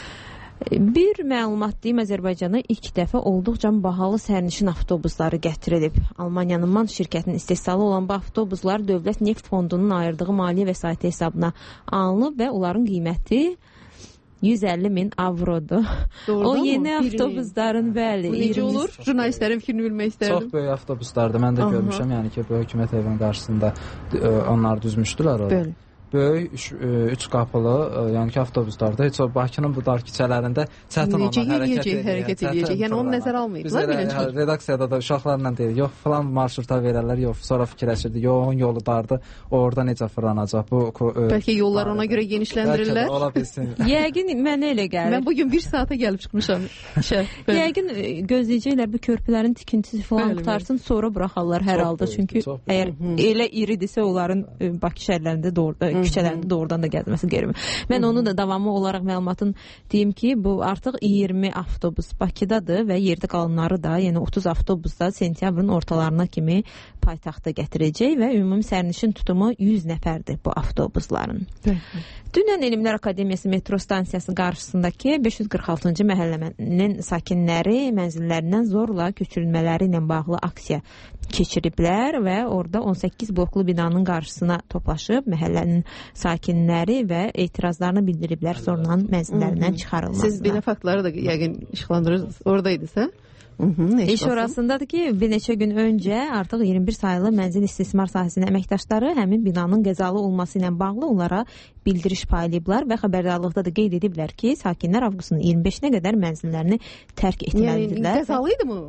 Bir məlumat deyim, Azərbaycana ilk dəfə olduqca bahalı sərnişin avtobusları gətirilib. Almaniyanın MAN şirkətinin istehsalı olan bu avtobuslar Dövlət Neft Fondunun ayırdığı maliyyə vəsaiti hesabına alınıb və onların qiyməti 150.000 avrodur. O yeni avtobusların, bəli. Bu necə olur? Jurnalistlərin fikrini bilmək istərdim. Çox böyük avtobuslardır. Mən də görmüşəm, yəni ki, bu hökumət evinin qarşısında onlar düzmüşdülər orada. böyük 3 qapılı, yəni ki, avtobuslarda heç o Bakının bu dar küçələrində çətin olan hərəkət edəcək. Yəni onu nəzərə almayıblar birinci. Redaksiyada da uşaqlarla deyir, yox filan marşruta verərlər, yox, sonra fikirləşirdi, yox, onun yolu dardır, orada necə fırlanacaq bu. Bəlkə yollar ona görə genişləndirirlər. Ola bilsin. Yəqin mənə elə gəlir. Mən bugün 1 saata gəlib çıxmışam. Yəqin gözləyəcəklər bu körpülərin tikintisi falan qutarsın, sonra buraxarlar hər halda. Çünki əgər elə iridirsə onların Bakı şəhərlərində küçələrində doğrudan da gəzməsi qeyri-mümkün. Mən onu da davamlı olaraq məlumatın deyim ki, bu artıq 20 avtobus Bakıdadır və yerdə qalanları da, yəni 30 avtobus da sentyabrın ortalarına kimi paytaxta gətirəcək və ümumi sərnişin tutumu 100 nəfərdir bu avtobusların. Dünən Elmlər Akademiyası metro stansiyası qarşısındakı 546-cı məhəllənin sakinləri mənzillərindən zorla köçürülmələri ilə bağlı aksiya keçiriblər və orada 18 bloklu binanın qarşısına toplaşıb məhəllənin sakinləri və etirazlarını bildiriblər sonra mənzillərindən çıxarılmasına. Siz belə faktları da yəqin işıqlandırırsınız. Oradaydınız, hə? İş orasındadır ki, bir neçə gün öncə artıq 21 sayılı mənzil istismar sahəsinin əməkdaşları həmin binanın qəzalı olması ilə bağlı onlara bildiriş paylayıblar və xəbərdarlıqda da qeyd ediblər ki, sakinlər avqustun 25-nə qədər mənzillərini tərk etməlidirlər. Yəni qəzalı idi mi?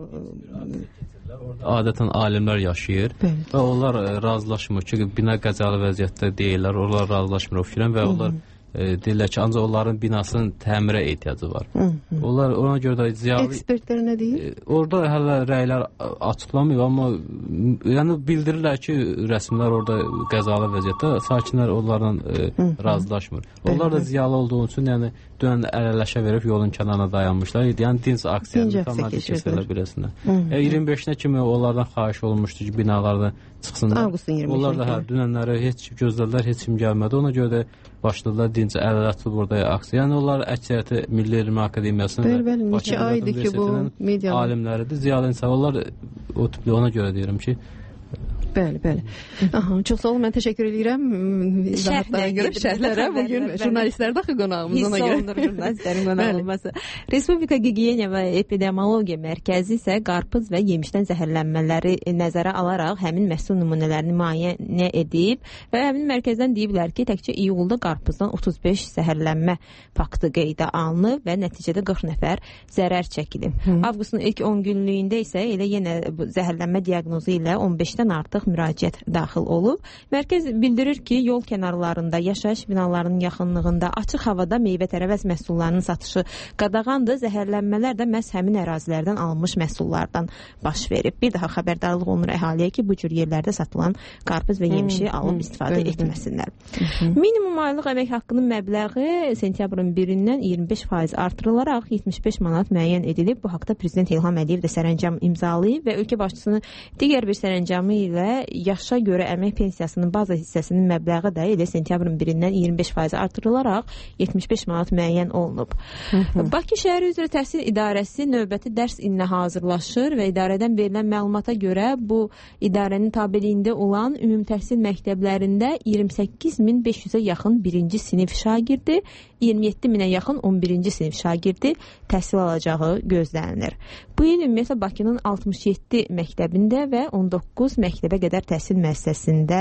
Adətən alimlər yaşayır və onlar razılaşmır ki, bina qəzalı vəziyyətdə deyirlər, onlar razılaşmır o fikrən və onlar deyirlər ki, ancaq onların binasının təmirə ehtiyacı var. Onlar ona görə də ziyalı... Ekspertlər nə deyir? Orada hələ rəylər açıqlamayıb, amma yəni bildirirlər ki, rəsmlər orada qəzalı vəziyyətdə, sakinlər onlarla razılaşmır. Onlar da ziyalı olduğu üçün, yəni dünən əlləşə verib yolun kənarına dayanmışlar. Yəni dinc aksiyanı tamamladı keçirlər birəsinə. 25-nə kimi onlardan xahiş olmuşdu ki, binalardan çıxsınlar. Onlar da dünənləri heç gözlədilər, heç kim gəlmədi. Ona görə də başladılar dinc əl atıb burada aksiya. Yəni onlar əksəriyyəti Milli Elm Akademiyasının və neçə aydır ki, bu medianın alimləridir, ziyalı insanlar. O tipli ona görə deyirəm ki, Bəli, bəli. Aha, çox sağ olun, mən təşəkkür edirəm. İzahatlara görə şərhlərə bugün jurnalistlər də qonağımız ona görə. Hiss olunur jurnalistlərin qonağı olması. Respublika Gigiyena və Epidemiologiya Mərkəzi isə qarpız və yemişdən zəhərlənmələri nəzərə alaraq həmin məhsul nümunələrini müayinə edib və həmin mərkəzdən deyiblər ki, təkcə iyulda qarpızdan 35 zəhərlənmə faktı qeydə alınıb və nəticədə 40 nəfər zərər çəkilib. Avqustun ilk 10 günlüyündə isə elə yenə zəhərlənmə diaqnozu ilə 15-dən artıq müraciət daxil olub. Mərkəz bildirir ki, yol kənarlarında, yaşayış binalarının yaxınlığında, açıq havada meyvə-tərəvəz məhsullarının satışı qadağandır. Zəhərlənmələr də məhz həmin ərazilərdən alınmış məhsullardan baş verib. Bir daha xəbərdarlıq olunur əhaliyə ki, bu cür yerlərdə satılan qarpız və yemişi alıb istifadə etməsinlər. Minimum aylıq əmək haqqının məbləği sentyabrın 1-dən 25% artırılaraq 75 manat müəyyən edilib. Bu haqda Prezident İlham Əliyev də sərəncam imzalayıb və ölkə başçısının digər bir sərəncamı ilə yaşa görə əmək pensiyasının baza hissəsinin məbləği də elə sentyabrın 1-dən 25% artırılaraq 75 manat müəyyən olunub. Bakı şəhəri üzrə təhsil idarəsi növbəti dərs ilinə hazırlaşır və idarədən verilən məlumata görə bu idarənin tabeliyində olan ümumi təhsil məktəblərində 28.500-ə yaxın 1-ci sinif şagirdi, 27.000-ə yaxın 11-ci sinif şagirdi təhsil alacağı gözlənilir. Bu il ümumiyyətlə Bakının 67 məktəbində və 19 məktəbə qədər təhsil müəssisəsində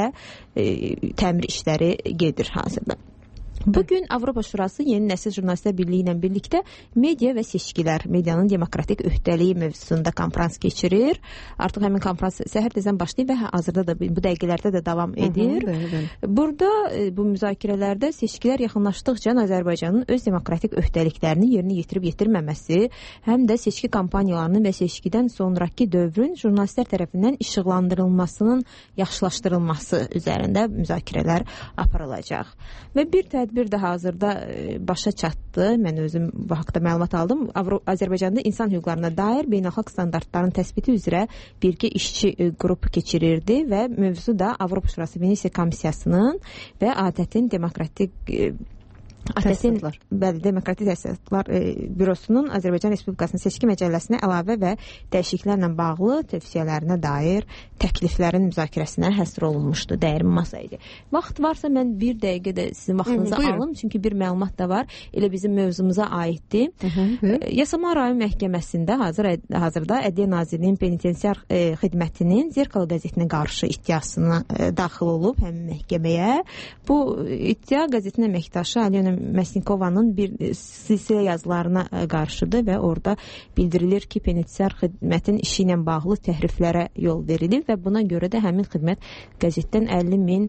təmir işləri gedir hazırda. Bugün Avropa Şurası Yeni Nəsil Jurnalistlər Birliyi ilə birlikdə media və seçkilər, medianın demokratik öhdəliyi mövzusunda konfrans keçirir. Artıq həmin konfrans səhər tezdən başlayıb və hazırda da bu dəqiqələrdə də davam edir. Burada bu müzakirələrdə seçkilər yaxınlaşdıqca Azərbaycanın öz demokratik öhdəliklərini yerinə yetirib yetirməməsi, həm də seçki kampaniyalarının və seçkidən sonraki dövrün jurnalistlər tərəfindən işıqlandırılmasının yaxşılaşdırılması üzərində müzakirələr aparılacaq. Və bir tədbir də hazırda başa çatdı. Mən özüm bu haqda məlumat aldım. Azərbaycanda insan hüquqlarına dair beynəlxalq standartların təsbiti üzrə birgə işçi qrupu keçirirdi və mövzu da Avropa Şurası Venesiya Komissiyasının və ATƏT-in demokratik ATƏT-in Demokratik Təsisatlar Bürosunun Azərbaycan Respublikasının seçki məcəlləsinə əlavə və dəyişikliklərlə bağlı tövsiyələrinə dair təkliflərin müzakirəsinə həsr olunmuşdu. Dəyirmi masa idi. Vaxt varsa mən bir dəqiqə də sizin vaxtınızı alım, çünki bir məlumat da var. Elə bizim mövzumuza aiddir. Yasama rayon məhkəməsində hazırda Ədliyyə Nazirliyinin penitensiar xidmətinin Zerkalo qəzetinə qarşı iddiasına daxil olub həmin məhkəməyə. Bu iddia qəzetin əməkdaşı Alyona Məsnikovanın bir silsilə yazılarına qarşıdır və orada bildirilir ki, penitensiar xidmətin işi ilə bağlı təhriflərə yol verilir və buna görə də həmin xidmət qəzetdən 50.000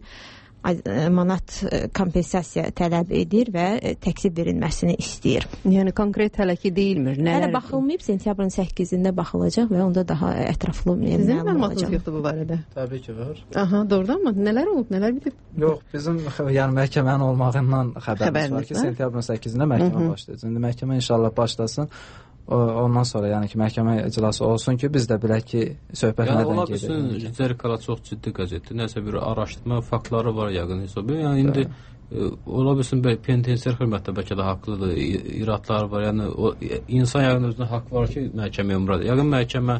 manat kompensasiya tələb edir və təqsib verilməsini istəyir. Yəni konkret hələ ki deyilmir. Hələ baxılmayıb, sentyabrın 8-də baxılacaq və onda daha ətraflı sizin məlumatınız yoxdur bu barədə? Təbii ki, var. Aha, doğrudanmı? Nələr olub, nələr bitib? Yox, bizim yəni məhkəmənin olmağından xəbərimiz var ki, sentyabrın 8-də məhkəmə başlayacaq. İndi məhkəmə inşallah başlasın. Ondan sonra yəni ki, məhkəmə iclası olsun ki, biz də bilək ki, söhbət nədən gedir. Ola bilsin, Zerkala çox ciddi qəzetdir. Nəsə bir araşdırma faktları var yəqin hesab. Yəni indi ola bilsin penitensiar xidmətdə bəlkə də haqlıdır, iradlar var. Yəni insan yəqin özünə haqq var ki, məhkəməyə ümrədir. Yəqin məhkəmə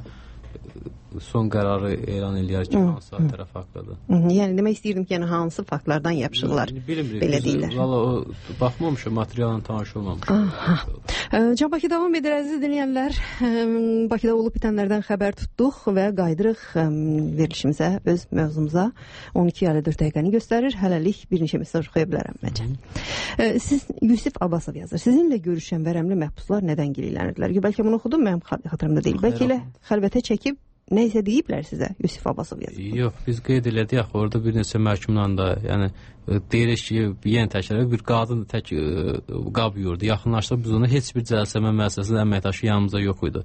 son qərarı elan eləyər ki, hansı tərəf haqlıdır. Yəni demək istəyirdim ki, yəni hansı faktlardan yapışırlar? Belə deyirlər. Valla o baxmamışam, materialın tanış olmamışam. Can Bakı davam edir, əziz dinləyənlər. Bakıda olub bitənlərdən xəbər tutduq və qaydırıq verilişimizə, öz mövzumuza. 12:54 dəqiqəni göstərir. Hələlik bir neçə mesaj oxuya bilərəm məncə. Siz Yusif Abbasov yazır. Sizinlə görüşən vərəmli məhbuslar nədən gilələnirdilər? Bəlkə bunu oxudum, mənim xatırımda deyil. Bəlkə elə xəlvətə çəkib nə isə deyiblər sizə, Yusif Abbasov yazır. Yox, biz qeyd elədik axı, orada bir neçə məhkumla da, yəni deyirik ki, yenə təkrar bir qadın tək qab yuyurdu. Yaxınlaşdıq biz ona, heç bir cəlsəmə müəssisəsinin əməkdaşı yanımızda yox idi.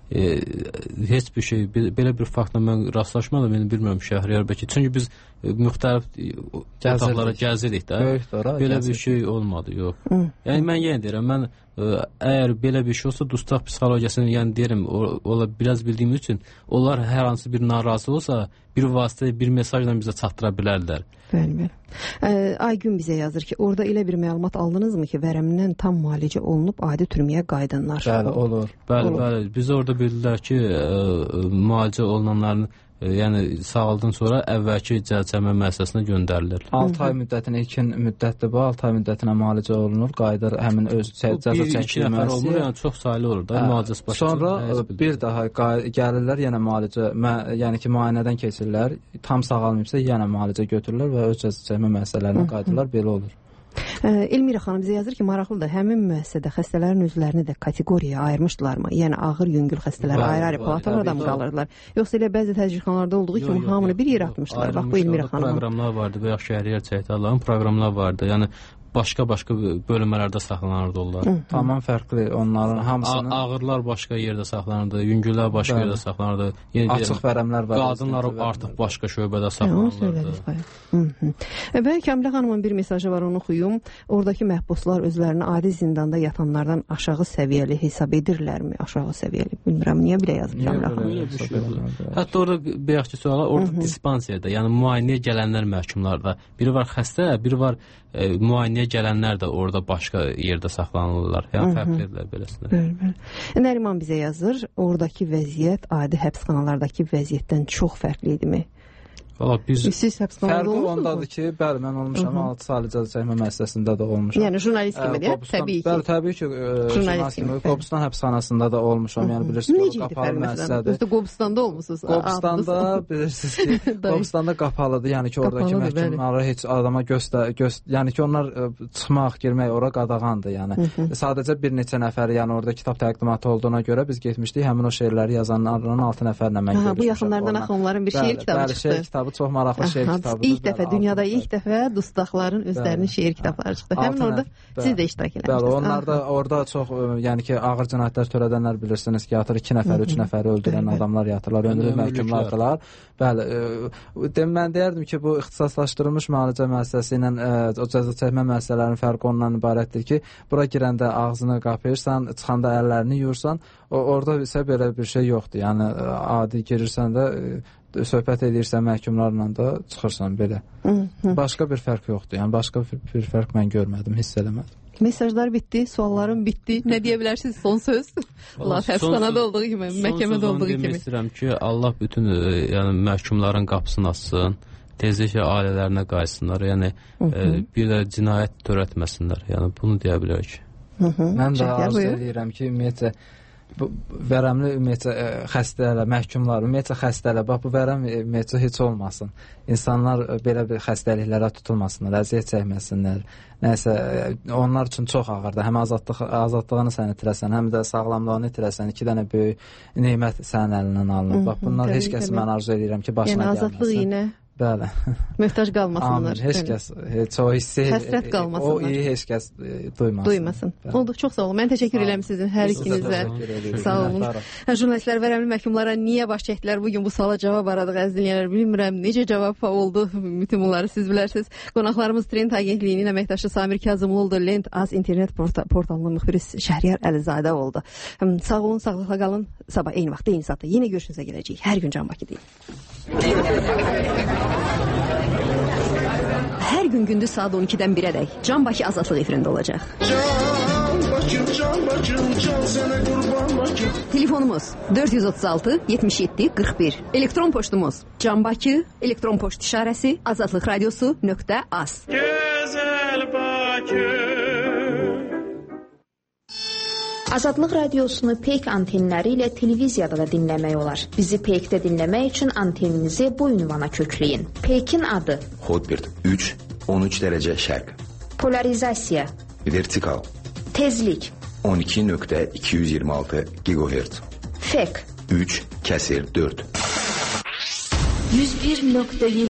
Heç bir şey, belə bir faktla mən rastlaşmadım, yəni bilmirəm Şəhriyar bəlkə. Çünki biz müxtəlif otaqlara gəzirik də. Belə bir şey olmadı, yox. Yəni mən yenə deyirəm, mən əgər belə bir şey olsa, dustaq psixologiyasını yəni deyirəm, ola biraz bildiyim üçün, onlar hər hansı bir narazı olsa, bir vasitə, bir mesajla bizə çatdıra bilərlər. Bəli. Aygün bizə yazır ki, orada elə bir məlumat aldınızmı ki, vərəmindən tam müalicə olunub adi türməyə qayıdanlar? Bəli, olur. Bəli. Biz orada bildilər ki, müalicə olunanların yəni sağaldıqdan sonra əvvəlki cəlsəmə müəssisəsinə göndərilir. 6 ay müddətinə ilkin müddətdir bu. 6 ay müddətinə müalicə olunur, qayıdır həmin öz cəza çəkilməsi. Olmur, yəni çox saylı olur da müalicəsi başa. Sonra bir daha gəlirlər, yenə müalicə, yəni ki, müayinədən keçirlər. Tam sağalmayıbsa yenə müalicə götürürlər və öz cəza çəkmə müəssisələrinə qayıdırlar, belə olur. Elmira xanım bizə yazır ki, maraqlıdır, həmin müəssisədə xəstələrin özlərini də kateqoriyaya ayırmışdılarmı? Yəni ağır yüngül xəstələr ayrı-ayrı palatalarda mı qalırdılar? Yoxsa elə bəzi təcrübələrdə olduğu kimi hamını bir yerə atmışdılar? Bax bu Elmira xanım. Proqramlar vardı və ya Şəhriyar Çəytaların proqramlar vardı. Yəni başqa bölmələrdə saxlanırdı onlar. Tamam fərqli onların hamısının. Ağırlar başqa yerdə saxlanırdı, yüngüllər başqa yerdə saxlanırdı. Açıq vərəmlər var. Qadınlar artıq başqa şöbədə saxlanırdı. Və Kəmilə xanımın bir mesajı var, onu oxuyum. Oradakı məhbuslar özlərini adi zindanda yatanlardan aşağı səviyyəli hesab edirlərmi? Aşağı səviyyəli. Bilmirəm, niyə belə yazıb Kəmilə xanım? Hətta orada bir yaxşı suala, orada dispansiyada, yəni müayinəyə gələnlər məhkumlarda. Biri var xəstə, biri var müayinəyə gələnlər də orada başqa yerdə saxlanılırlar. Yəni fərqlidirlər beləsinə. Nəriman bizə yazır, oradakı vəziyyət adi həbsxanalardakı vəziyyətdən çox fərqli idimi? Valla biz fərqi ondadır ki, bəli, mən olmuşam 6 saylı cəza çəkmə müəssisəsində də olmuşam. Yəni jurnalist kimi deyə, təbii ki. Bəli, təbii ki, jurnalist kimi. Qobustan həbsxanasında da olmuşam. Yəni bilirsiniz, qapalı müəssisədir. Özdə Qobustanda olmusunuz. Qobustanda bilirsiniz ki, Qobustanda qapalıdır. Yəni ki, oradakı məhkumları heç adama yəni ki, onlar çıxmaq, girmək ora qadağandır. Yəni sadəcə bir neçə nəfəri, yəni orada kitab təqdimatı olduğuna görə biz getmişdik, həmin o şeirləri yazanların 6 nəfərlə mən görüşmüşəm. Bu yaxınlardan axı onların bir şeir kitabı çıxdı. Çox maraqlı şeir kitabıdır. İlk dəfə, dünyada ilk dəfə dustaqların özlərinin şeir kitabları çıxdı. Həmin orada siz də iştirak eləmişsiniz. Bəli, onlar da orada çox, yəni ki, ağır cinayətlər törədənlər bilirsiniz ki, yatır 2 nəfər, 3 nəfəri öldürən adamlar yatırlar, ömürlük məhkumlardılar. Bəli, mən deyərdim ki, bu ixtisaslaşdırılmış müalicə müəssisəsi ilə o cəza çəkmə müəssisələrinin fərqi ondan ibarətdir ki, bura girəndə ağzını qapayırsan, çıxanda əllərini yuyursan, orada isə belə bir şey yoxdur. Yəni adi girirsən də söhbət edirsən məhkumlarla da çıxırsan belə. Başqa bir fərq yoxdur. Yəni başqa bir fərq mən görmədim, hiss eləmədim. Mesajlar bitdi, suallarım bitdi. Nə deyə bilərsiniz? Son söz. Allah həbsxanada olduğu kimi, məhkəmədə olduğu kimi. Demək istəyirəm ki, Allah bütün yəni məhkumların qapısını açsın. Tezliklə ailələrinə qayıtsınlar. Yəni bir də cinayət törətməsinlər. Yəni bunu deyə bilərik. Mən də arzu edirəm ki, ümumiyyətlə bu vərəmli ümumiyyətlə xəstələr, məhkumlar, ümumiyyətlə xəstələr, bax bu vərəm ümumiyyətlə heç olmasın. İnsanlar belə bir xəstəliklərə tutulmasınlar, əziyyət çəkməsinlər. Nəsə onlar üçün çox ağırdır. Həm azadlığını sən itirəsən, həm də sağlamlığını itirəsən. 2 dənə böyük nemət sənin əlindən alınır. Bax bunlar heç kəs mən arzu edirəm ki, başına gəlməsin. Yəni azadlıq yenə bəli. Möhtac qalmasınlar. Heç kəs heç o hissi, həsrət qalmasınlar. O iyi heç kəs duymasın. Olduq, çox sağ olun. Mən təşəkkür edirəm sizin hər ikinizə. Sağ olun. Jurnalistlər vərəmli məhkumlara niyə baş çəkdilər? Bugün bu suala cavab aradıq, əziz dinləyənlər. Bilmirəm necə cavab oldu. Bütün bunları siz bilərsiniz. Qonaqlarımız Trend Agentliyinin əməkdaşı Samir Kazımlıoğlu, Lent Az internet portalının müxbiri Şəhriyar Əlizadə oldu. Sağ olun, sağlıqla qalın. Sabah eyni vaxtda, eyni saatda yenə görüşünüzə gələcəyik. Hər gün Can Bakıdayım. Hər gün gündüz saat 12-dən 1-ədək Can Bakı Azadlıq efirində olacaq. Telefonumuz 436 77 41. Elektron poçtumuz canbakı, elektron poçt işarəsi azadlıqradiosu.az. Gözəl Bakı. Azadlıq radiosunu Peyk antenləri ilə televiziyada da dinləmək olar. Bizi Peykdə dinləmək üçün anteninizi bu ünvana kökləyin. Peykin adı Hotbird 3, 13 dərəcə şərq. Polarizasiya Vertikal. Tezlik 12.226 GHz. Fek 3/4. 101.7